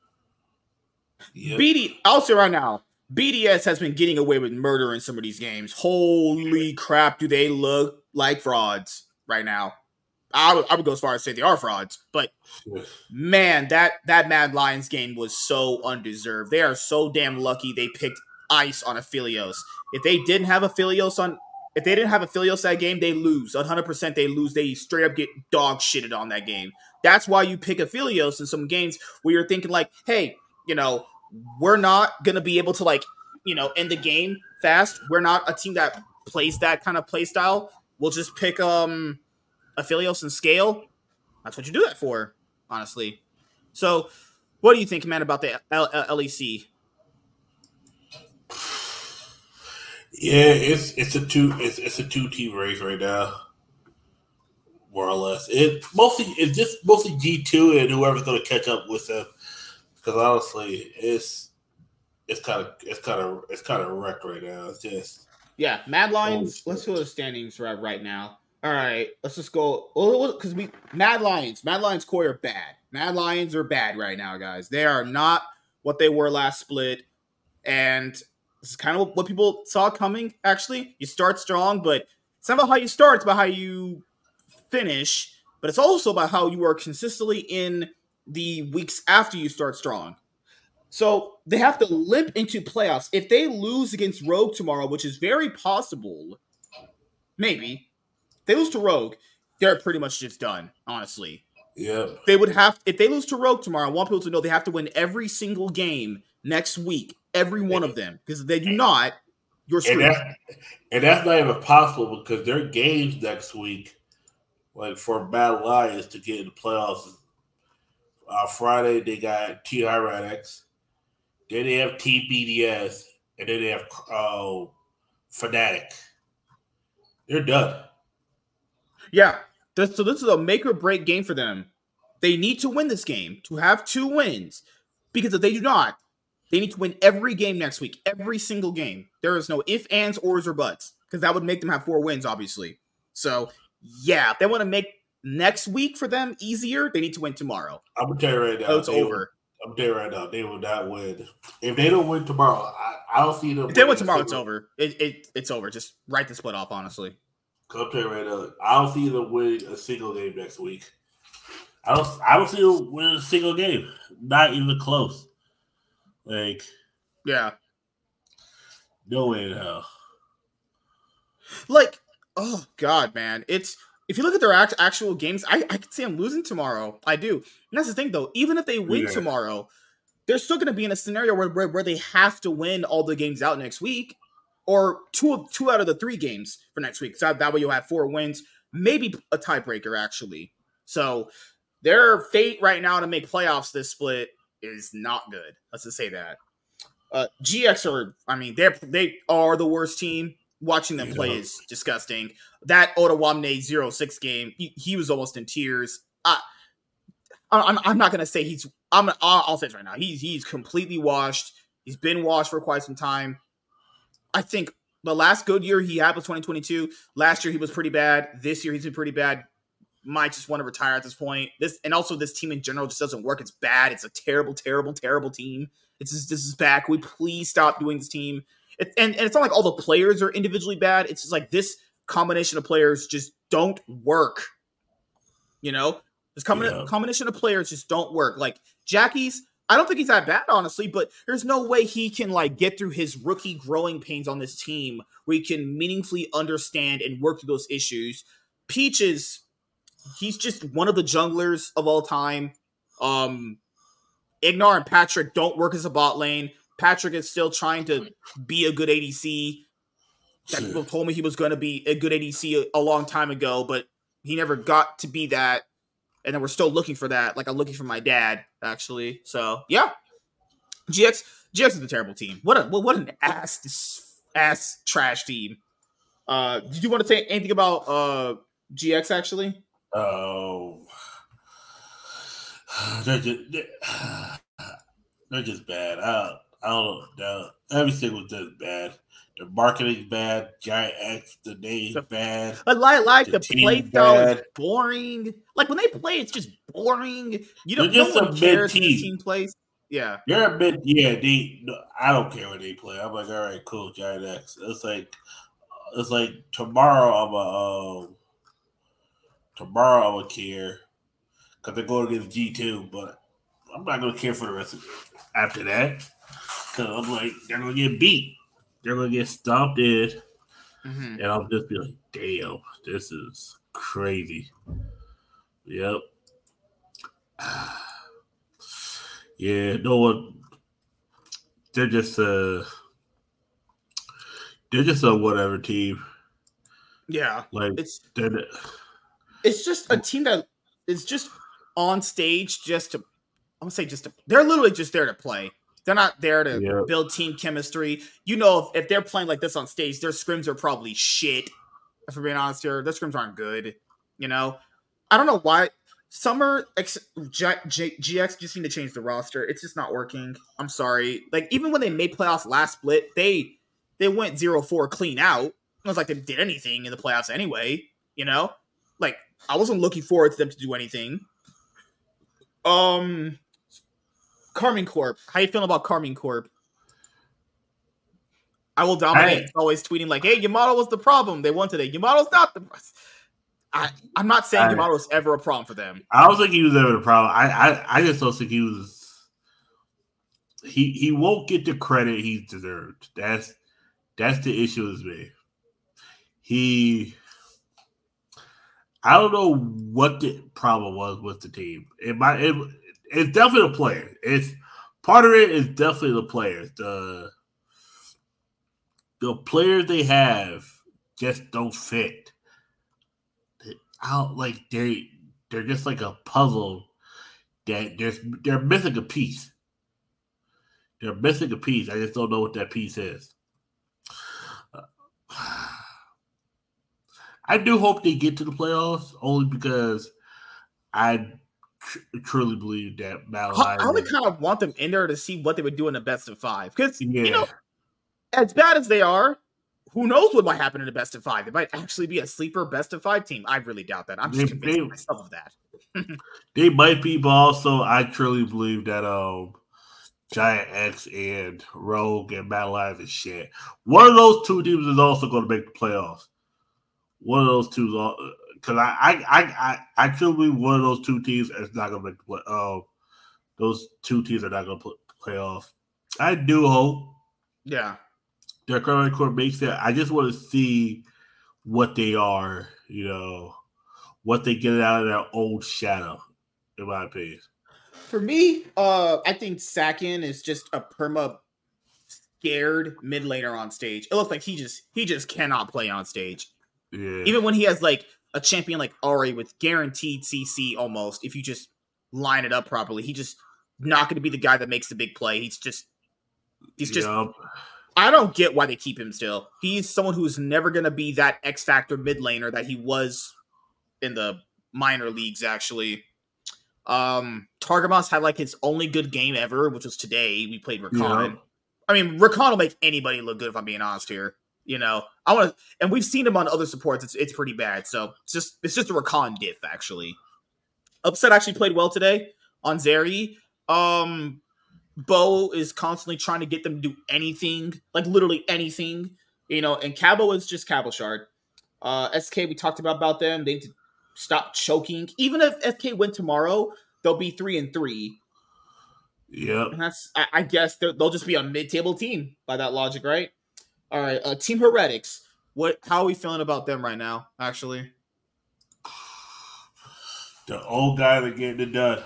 Yep. B D, I'll say right now, B D S has been getting away with murder in some of these games. Holy crap, do they look like frauds right now? I would, I would go as far as say they are frauds, but man, that that Mad Lions game was so undeserved. They are so damn lucky they picked Ice on Aphelios. If they didn't have Aphelios on, if they didn't have Aphelios that game, they lose. one hundred percent they lose. They straight up get dog shitted on that game. That's why you pick Aphelios in some games where you're thinking like, hey, you know, we're not going to be able to like, you know, end the game fast. We're not a team that plays that kind of play style. We'll just pick um Aphelios and Scale. That's what you do that for, honestly. So, what do you think, man, about the L- L- LEC? Yeah, it's it's a two it's it's a two team race right now, more or less. It mostly it's just mostly G two and whoever's going to catch up with them. Because honestly, it's it's kind of it's kind of it's kind of wrecked right now. It's just Yeah, Mad Lions. Oh, let's go to the standings right right now. All right, let's just go because we Mad Lions, Mad Lions core are bad. Mad Lions are bad right now, guys. They are not what they were last split, and this is kind of what people saw coming. Actually, you start strong, but it's not about how you start; it's about how you finish. But it's also about how you are consistently in the weeks after you start strong. So they have to limp into playoffs. If they lose against Rogue tomorrow, which is very possible, maybe if they lose to Rogue, they're pretty much just done. Honestly, yeah. they would have if they lose to Rogue tomorrow. I want people to know they have to win every single game next week, every one of them, because if they do not, you're And screwed. that's and that's not even possible because their games next week, like for Mad Lions to get in the playoffs. Uh, Friday they got T Hyrax. Then they have Team B D S, and then they have uh, Fnatic. They're done. Yeah, this, so this is a make or break game for them. They need to win this game to have two wins, because if they do not, they need to win every game next week, every single game. There is no ifs, ands, ors, or buts, because that would make them have four wins, obviously. So, yeah, if they want to make next week for them easier, they need to win tomorrow. I'm gonna tell you right now. Oh, it's they, over. I'm there right now. They will not win. If they don't win tomorrow, I, I don't see them. If they win tomorrow, it's over. It, it it's over. Just write the split off. Honestly, I'm there right now. I don't see them winning a single game next week. I don't. I don't see them winning a single game. Not even close. Like, yeah, no way in hell. Like, oh god, man, it's if you look at their act, actual games, I I can see them losing tomorrow. I do. And that's the thing, though. Even if they win yeah. tomorrow, they're still going to be in a scenario where, where where they have to win all the games out next week, or two two out of the three games for next week. So that way you'll have four wins, maybe a tiebreaker actually. So their fate right now to make playoffs this split is not good. Let's just say that. Uh, G X are, I mean, they they are the worst team. Watching them play is disgusting. That Otawamne zero six game, he, he was almost in tears. I, I'm, I'm not gonna say he's. I'm. I'll say it right now. He's he's completely washed. He's been washed for quite some time. I think the last good year he had was twenty twenty-two. Last year he was pretty bad. This year he's been pretty bad. Might just want to retire at this point. This and also this team in general just doesn't work. It's bad. It's a terrible, terrible, terrible team. It's just, this is bad. Can we please stop doing this team? It, and, and it's not like all the players are individually bad. It's just like this combination of players just don't work. You know, this com- yeah. combination of players just don't work. Like Jackie's, I don't think he's that bad, honestly, but there's no way he can like get through his rookie growing pains on this team where he can meaningfully understand and work through those issues. Peaches, he's just one of the junglers of all time. Um, Ignar and Patrick don't work as a bot lane. Patrick is still trying to be a good A D C. That people told me he was going to be a good A D C a, a long time ago, but he never got to be that. And then we're still looking for that. Like I'm looking for my dad, actually. So yeah, G X G X is a terrible team. What a what an ass ass trash team. Uh, did you want to say anything about uh G X actually? Oh, they're just they're, they're just bad. I I don't know. Everything was just bad. The marketing's bad. Giant X, the name's bad. I like, like the, the play style is boring. Like when they play, it's just boring. You don't. They're just no a one cares mid when the team plays. Yeah, they're a mid. Yeah, they. No, I don't care when they play. I'm like, all right, cool, Giant X. It's like, it's like tomorrow. I'm a. Um, tomorrow I would care because they're going against G two, but I'm not going to care for the rest of it after that because I'm like, they're going to get beat. They're going to get stomped in, mm-hmm. and I'll just be like, damn, this is crazy. Yep. Yeah, no one. They're just a. They're just a whatever team. Yeah, like it's. They're, It's just a team that is just on stage just to, I'm gonna say just to, they're literally just there to play. They're not there to yeah. build team chemistry. You know, if, if they're playing like this on stage, their scrims are probably shit. If we're being honest here, their scrims aren't good. You know, I don't know why. Summer X, G, G, G X just need to change the roster. It's just not working. I'm sorry. Like even when they made playoffs last split, they they went zero four clean out. It was like they did anything in the playoffs anyway. You know, like. I wasn't looking forward to them to do anything. Um, Carmine Corp. How you feeling about Carmine Corp? I will dominate. Hey. Always tweeting like, "Hey, Yamato was the problem. They won today. Yamato's not the." I I'm not saying I, Yamato's ever a problem for them. I don't think he was ever a problem. I I, I just don't think he was. He he won't get the credit he deserved. That's that's the issue with me. He. I don't know what the problem was with the team. It might. It, it's definitely the player. It's part of it is definitely the players. The the players they have just don't fit. Out like they they're just like a puzzle that there's they're missing a piece. They're missing a piece. I just don't know what that piece is. Uh, I do hope they get to the playoffs, only because I tr- truly believe that Malachi. I, I only kind of want them in there to see what they would do in the best of five. Because, yeah. you know, as bad as they are, who knows what might happen in a best of five? It might actually be a sleeper best of five team. I really doubt that. I'm just they, convinced they, myself of that. They might be, but also I truly believe that um Giant X and Rogue and Mad Live is shit. One of those two teams is also going to make the playoffs. One of those two, because I, I, I, I, I truly believe one of those two teams is not going to make the play. Um, those two teams are not going to play off. I do hope. Yeah. Their current record makes it. I just want to see what they are, you know, what they get out of their old shadow, in my opinion. For me, uh, I think Sakin is just a perma scared mid laner on stage. It looks like he just he just cannot play on stage. Yeah. Even when he has like a champion like Ahri with guaranteed C C almost, if you just line it up properly, he just not going to be the guy that makes the big play. He's just he's just. Yep. I don't get why they keep him still. He's someone who's never going to be that X factor mid laner that he was in the minor leagues. Actually, um, Targamas had like his only good game ever, which was today. We played Rakan. Yep. I mean, Rakan will make anybody look good if I'm being honest here. You know, I want to, and we've seen him on other supports. It's it's pretty bad. So it's just it's just a Rakan diff actually. Upset actually played well today on Zeri. Um. Bo is constantly trying to get them to do anything, like literally anything, you know, and Cabo is just Cabo Shard. Uh, S K, we talked about, about them. They need to stop choking. Even if S K win tomorrow, they'll be three and three. Yep. And that's, I, I guess, they'll just be a mid-table team by that logic, right? All right, uh, Team Heretics. What? How are we feeling about them right now, actually? The old guy that getting it done.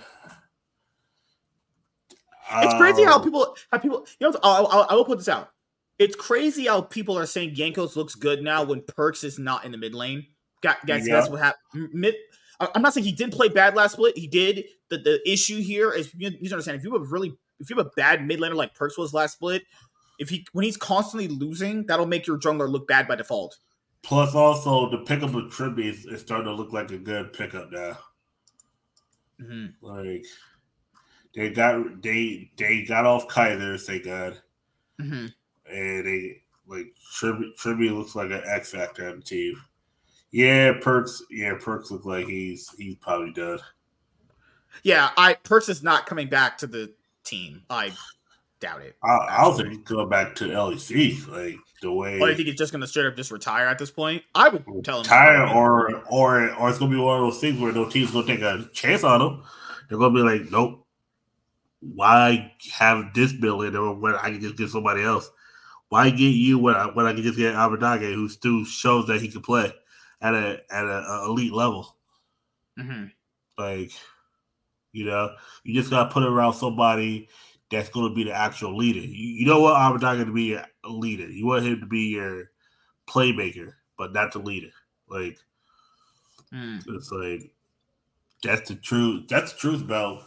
It's crazy how people, how people, you know, I, I, I will put this out. It's crazy how people are saying Jankos looks good now when Perks is not in the mid lane. Guys, yeah. That's what happened. Mid, I'm not saying he didn't play bad last split. He did. The the issue here is you need to understand if you have a really if you have a bad mid laner like Perks was last split, if he when he's constantly losing, that'll make your jungler look bad by default. Plus, also the pickup of Tribby is, is starting to look like a good pickup now. Mm-hmm. Like. They got they they got off Kaiser, thank God, mm-hmm. and they like Tribby, Tribby looks like an X factor on the team. Yeah, Perks. Yeah, Perks look like he's he's probably done. Yeah, I Perks is not coming back to the team. I doubt it. I, I don't think he's going back to L E C. Like the way. Oh, you think he's just going to straight up just retire at this point? I would tell him retire, or or or it's going to be one of those things where no team's going to take a chance on him. They're going to be like, nope. Why have this building or when I can just get somebody else? Why get you when I when I can just get Aberdage, who still shows that he can play at a at a, a elite level? Mm-hmm. Like, you know, you just gotta put it around somebody that's going to be the actual leader. You, you don't want Aberdage to be a leader. You want him to be your playmaker, but not the leader. Like, mm. it's like that's the truth. That's the truth about.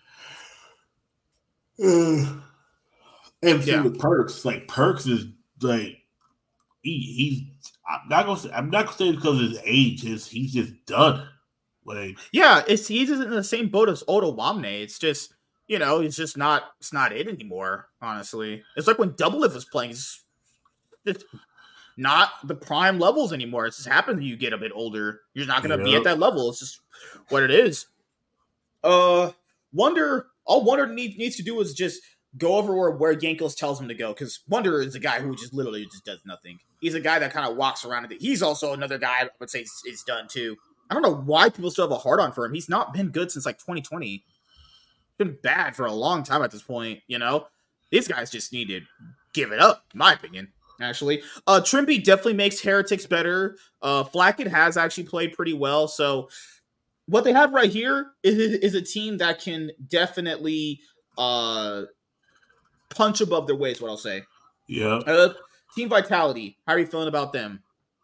Uh, and yeah. with Perks, like Perks is like he he's I'm not gonna say I'm not gonna say because of his age, his he's just done. Like yeah, it's he's in the same boat as Odo Wamne. It's just you know, it's just not it's not it anymore, honestly. It's like when Doublelift was playing, it's, it's not the prime levels anymore. It's just happens when you get a bit older. You're not gonna yep. be at that level. It's just what it is. Uh Wonder All Wonder need, needs to do is just go over where, where Jankos tells him to go, because Wonder is a guy who just literally just does nothing. He's a guy that kind of walks around. And he's also another guy I would say is, is done too. I don't know why people still have a hard on for him. He's not been good since like twenty twenty. Been bad for a long time at this point, you know? These guys just need to give it up, in my opinion, actually. Uh, Trimby definitely makes Heretics better. Uh, Flacket has actually played pretty well, so... What they have right here is, is a team that can definitely uh, punch above their weight, is what I'll say. Yeah. Uh, Team Vitality, how are you feeling about them?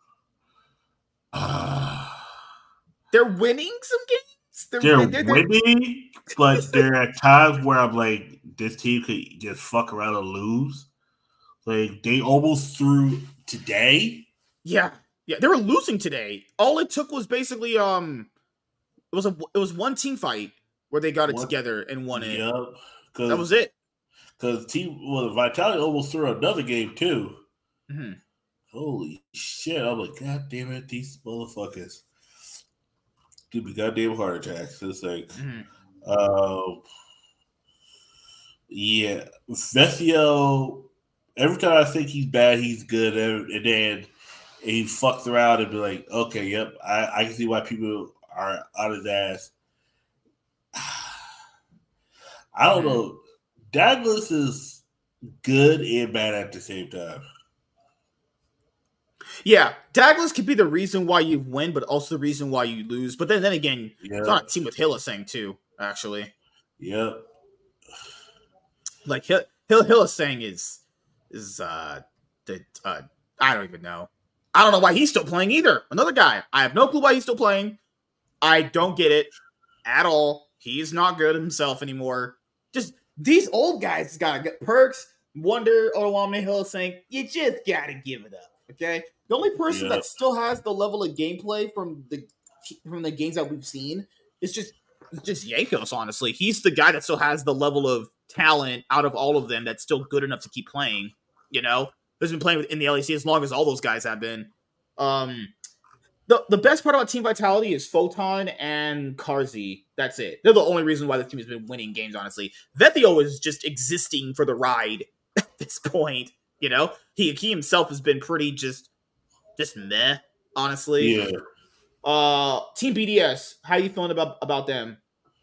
Uh, they're winning some games? They're, they're, they're winning, they're... but there are times where I'm like, this team could just fuck around and lose. Like, they almost threw today. Yeah. Yeah, they were losing today. All it took was basically... um. It was a it was one team fight where they got it what? together and won it. Yep, that was it. Because team well, Vitality almost threw another game too. Mm-hmm. holy shit. I'm like, God damn it, these motherfuckers. Give me goddamn heart attacks. It's like, mm-hmm. um, yeah, Vecchio. Every time I think he's bad, he's good, and then he fucks around and be like, okay, yep, I, I can see why people are on his ass. I don't mm-hmm. know. Douglas is good and bad at the same time. Yeah, Douglas could be the reason why you win, but also the reason why you lose. But then, then again, yep. It's on a team with Hylissang too, actually. Yep. Like Hill Hill Hylissang is is uh the uh I don't even know. I don't know why he's still playing either. Another guy. I have no clue why he's still playing. I don't get it at all. He's not good himself anymore. Just these old guys gotta get Perks, Wonder, Oluwamne Hylissang. You just gotta give it up. Okay? The only person yeah. that still has the level of gameplay from the from the games that we've seen is just just Jankos, honestly. He's the guy that still has the level of talent out of all of them that's still good enough to keep playing, you know? Who's been playing in the L E C as long as all those guys have been. Um, the, the best part about Team Vitality is Photon and Carzzy. That's it. They're the only reason why the team has been winning games, honestly. Vethio is just existing for the ride at this point, you know? He, he himself has been pretty just, just meh, honestly. Yeah. Uh, Team B D S, how you feeling about, about them?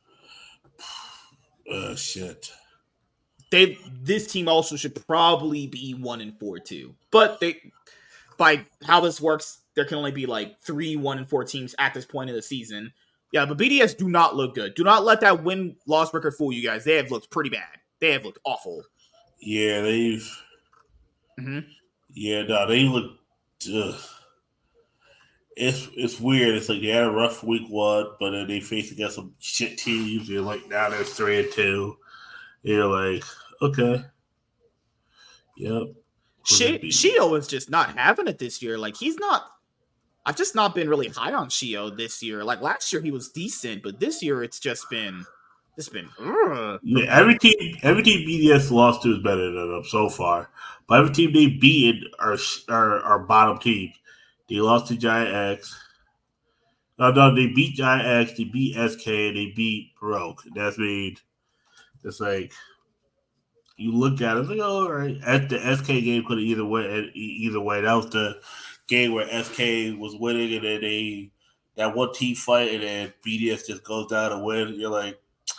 Uh, shit. They this team also should probably be one and four too, but they by how this works, there can only be like three one and four teams at this point in the season. Yeah, but B D S do not look good. Do not let that win loss record fool you guys. They have looked pretty bad. They have looked awful. Yeah, they've. Mm-hmm. Yeah, no, they look. Ugh. It's it's weird. It's like they had a rough week one, but then they faced against some shit teams. They're like now they're three and two. You're like, okay, yep. Shi- Shio is just not having it this year. Like he's not. I've just not been really high on Shio this year. Like last year he was decent, but this year it's just been, it's been. Ugh. Yeah, every team, every team B D S lost to is better than them so far. But every team they beat are are, are bottom teams. They lost to Giant X. No, no, they beat Giant X, they beat S K, and they beat Rogue. That's mean it's like you look at it, it's like, oh, all right. At the S K game could have either way either way. That was the game where S K was winning and then they that one team fight and then B D S just goes down and win. You're like,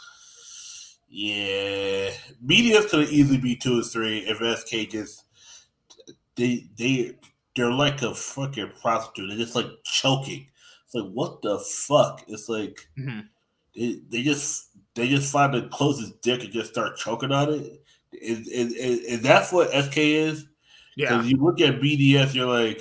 yeah. B D S could have easily be two or three if S K just they they they're like a fucking prostitute. They're just like choking. It's like, what the fuck? It's like mm-hmm. they, they just they just find the closest dick and just start choking on it. Is, is, is, is that what S K is? Yeah. Because you look at B D S, you're like,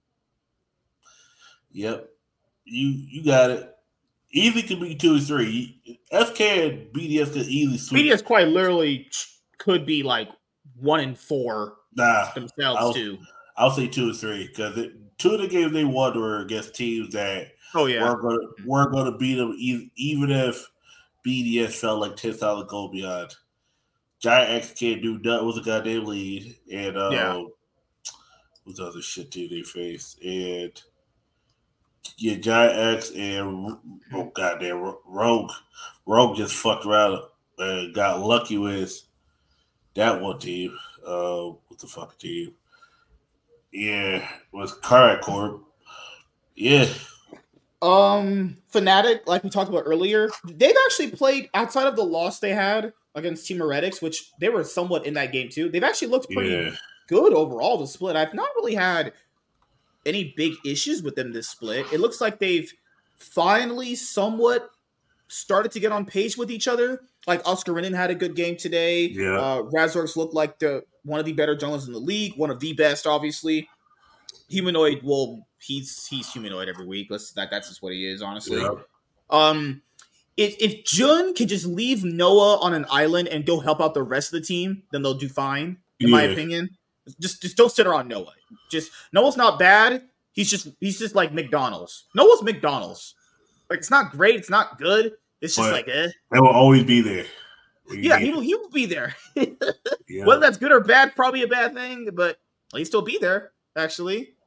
yep, you you got it. Easily could be two or three. S K and B D S could easily switch. B D S quite literally could be like one and four nah, themselves I'll, too. I'll say two or three because two of the games they won were against teams that oh yeah weren't going to weren't going to beat them even if B D S felt like ten thousand gold beyond. Giant X can't do nothing with a goddamn lead, and uh, yeah. what's the other shit team they faced? And yeah, Giant X and oh goddamn Rogue, Rogue just fucked around and got lucky with that one team. Uh, what the fuck team? Yeah, with Karat Corp. Yeah. Um, Fnatic, like we talked about earlier, they've actually played outside of the loss they had against Team Heretics, which they were somewhat in that game too. They've actually looked pretty yeah. good overall to split. I've not really had any big issues with them this split. It looks like they've finally somewhat started to get on page with each other. Like Oscarinin had a good game today. Yeah. Uh, Razorks looked like the one of the better junglers in the league, one of the best, obviously. Humanoid, well, he's he's humanoid every week. Let's that that's just what he is, honestly. Yeah. Um, if if Jun can just leave Noah on an island and go help out the rest of the team, then they'll do fine, in yeah. my opinion. Just just don't sit around Noah. Just Noah's not bad. He's just he's just like McDonald's. Noah's McDonald's. Like it's not great. It's not good. It's just but like eh. They will always be there. Yeah, he will he will be there. yeah. Whether that's good or bad, probably a bad thing, but he'll still be there. Actually,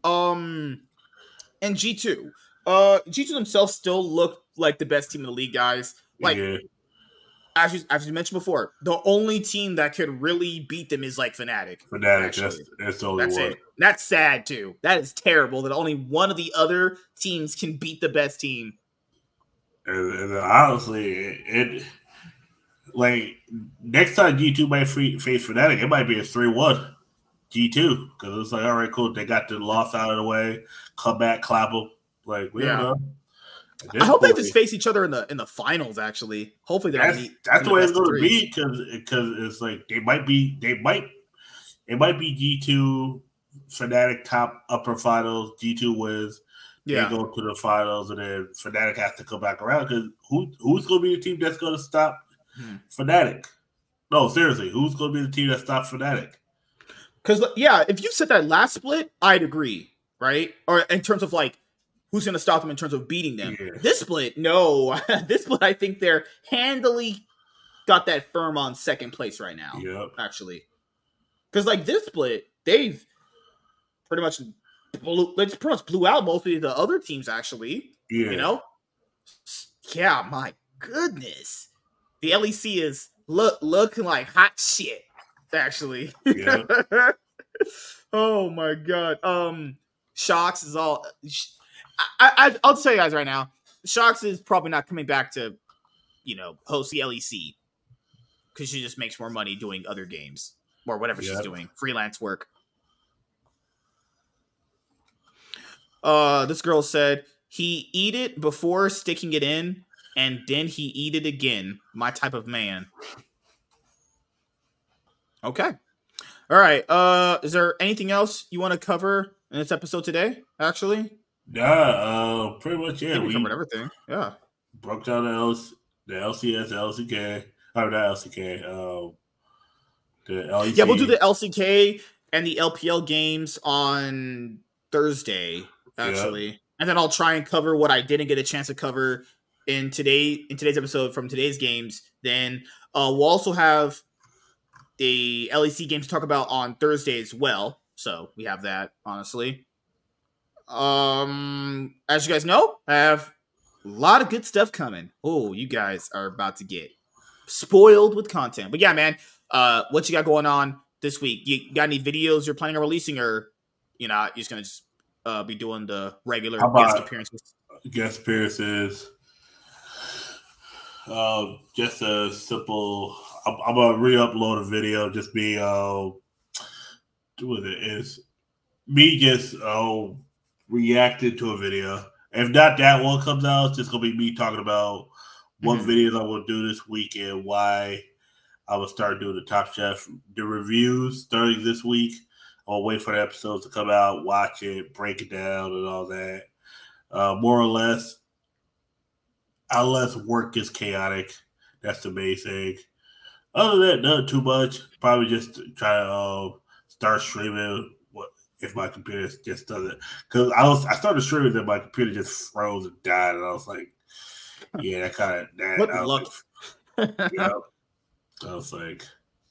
Um, and G two. Uh, G two themselves still look like the best team in the league, guys. Like, yeah. as you, as you mentioned before, the only team that could really beat them is like Fnatic. Fnatic, Actually. that's that's the only That's one. it. That's sad too. That is terrible that only one of the other teams can beat the best team. And, and honestly, it, it like next time G two might free, face Fnatic, it might be a three one G two because it's like, all right, cool, they got the loss out of the way, come back, clap them. Like we Yeah. don't know. I hope point, they just face each other in the in the finals. Actually, hopefully they that's, don't meet. That's the way it's going to threes. be because because it's like they might be they might it might be G two Fnatic top upper finals. G two wins. Yeah. They go to the finals, and then Fnatic has to come back around because who who's going to be the team that's going to stop hmm. Fnatic? No, seriously, who's going to be the team that stops Fnatic? Because yeah, if you said that last split, I'd agree, right? Or in terms of like who's going to stop them in terms of beating them. Yeah. This split, no, this split, I think they're handily got that firm on second place right now. Yep. Actually, because like this split, they've pretty much. Blew, they pretty much blew out most of the other teams, actually. Yeah. You know? Yeah, my goodness. The L E C is look looking like hot shit, actually. Yeah. Oh, my God. Um, Shox is all... I, I, I'll tell you guys right now, Shox is probably not coming back to, you know, host the L E C because she just makes more money doing other games or whatever yep. she's doing. Freelance work. Uh, this girl said he eat it before sticking it in, and then he eat it again. My type of man. Okay. All right. Uh, is there anything else you want to cover in this episode today? Actually, yeah. Uh, pretty much. Yeah, we, we covered everything. Yeah. Broke down the L- the L C S, the L C K. Oh, not L C K. Um, the L E C. Yeah, we'll do the L C K and the L P L games on Thursday. Actually, yep. And then I'll try and cover what I didn't get a chance to cover in today in today's episode from today's games. Then uh, we'll also have the L E C games to talk about on Thursday as well. So we have that, honestly. Um, as you guys know, I have a lot of good stuff coming. Oh, you guys are about to get spoiled with content. But yeah, man, uh, what you got going on this week? You got any videos you're planning on releasing, or you know, you're just gonna just Uh, be doing the regular guest appearances. Guest appearances. Uh, just a simple. I'm, I'm gonna re-upload a video. Just me. Uh, what it is? Me just uh, reacting to a video. If not that one comes out, it's just gonna be me talking about what mm-hmm. videos I will do this week and why I will start doing the Top Chef the reviews starting this week. I'll wait for the episodes to come out, watch it, break it down, and all that. Uh, more or less, unless work is chaotic, that's the main thing. Other than that, not too much. Probably just try to uh, start streaming. What if my computer just doesn't? Because I was I started streaming, and my computer just froze and died, and I was like, "Yeah, that kind of that." What I luck? Like, yeah, I was like,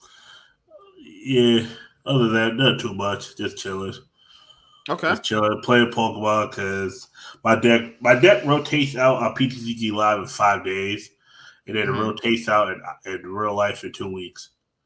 "Yeah." Other than that, not too much. Just chilling. Okay. Just chilling, playing Pokemon because my deck my deck rotates out on P T C G Live in five days, and then mm-hmm. it rotates out in, in real life in two weeks.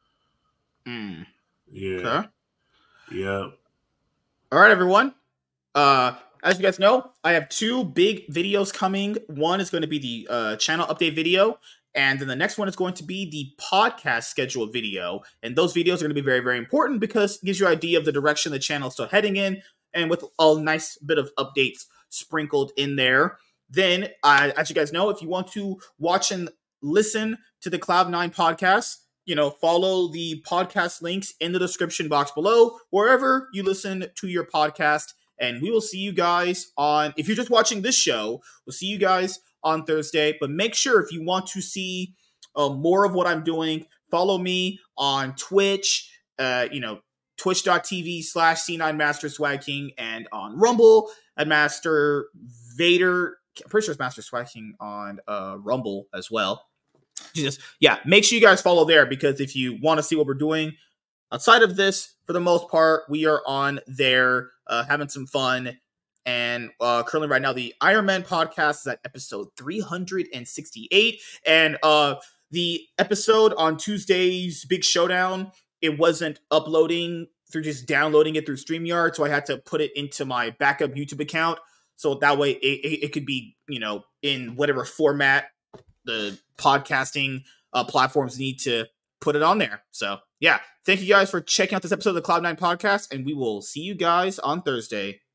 Mm. Yeah. Okay. Yeah. All right, everyone. Uh, as you guys know, I have two big videos coming. One is going to be the uh, channel update video. And then the next one is going to be the podcast schedule video. And those videos are going to be very, very important because it gives you an idea of the direction the channel is still heading in and with a nice bit of updates sprinkled in there. Then, uh, as you guys know, if you want to watch and listen to the Cloud nine podcast, you know, follow the podcast links in the description box below, wherever you listen to your podcast. And we will see you guys on, if you're just watching this show, we'll see you guys on Thursday. But make sure if you want to see uh, more of what I'm doing, follow me on Twitch, uh, you know, twitch.tv slash C9 Master Swag King, and on Rumble at Master Vader. I'm pretty sure it's Master Swag King on uh, Rumble as well. Just, yeah, make sure you guys follow there because if you want to see what we're doing, outside of this, for the most part, we are on there uh, having some fun. And uh, currently right now, the Iron Man podcast is at episode three hundred sixty-eight. And uh, the episode on Tuesday's Big Showdown, it wasn't uploading through just downloading it through StreamYard. So I had to put it into my backup YouTube account. So that way it, it, it could be, you know, in whatever format the podcasting uh, platforms need to put it on there. So yeah, thank you guys for checking out this episode of the Cloud Nine Podcast, and we will see you guys on Thursday.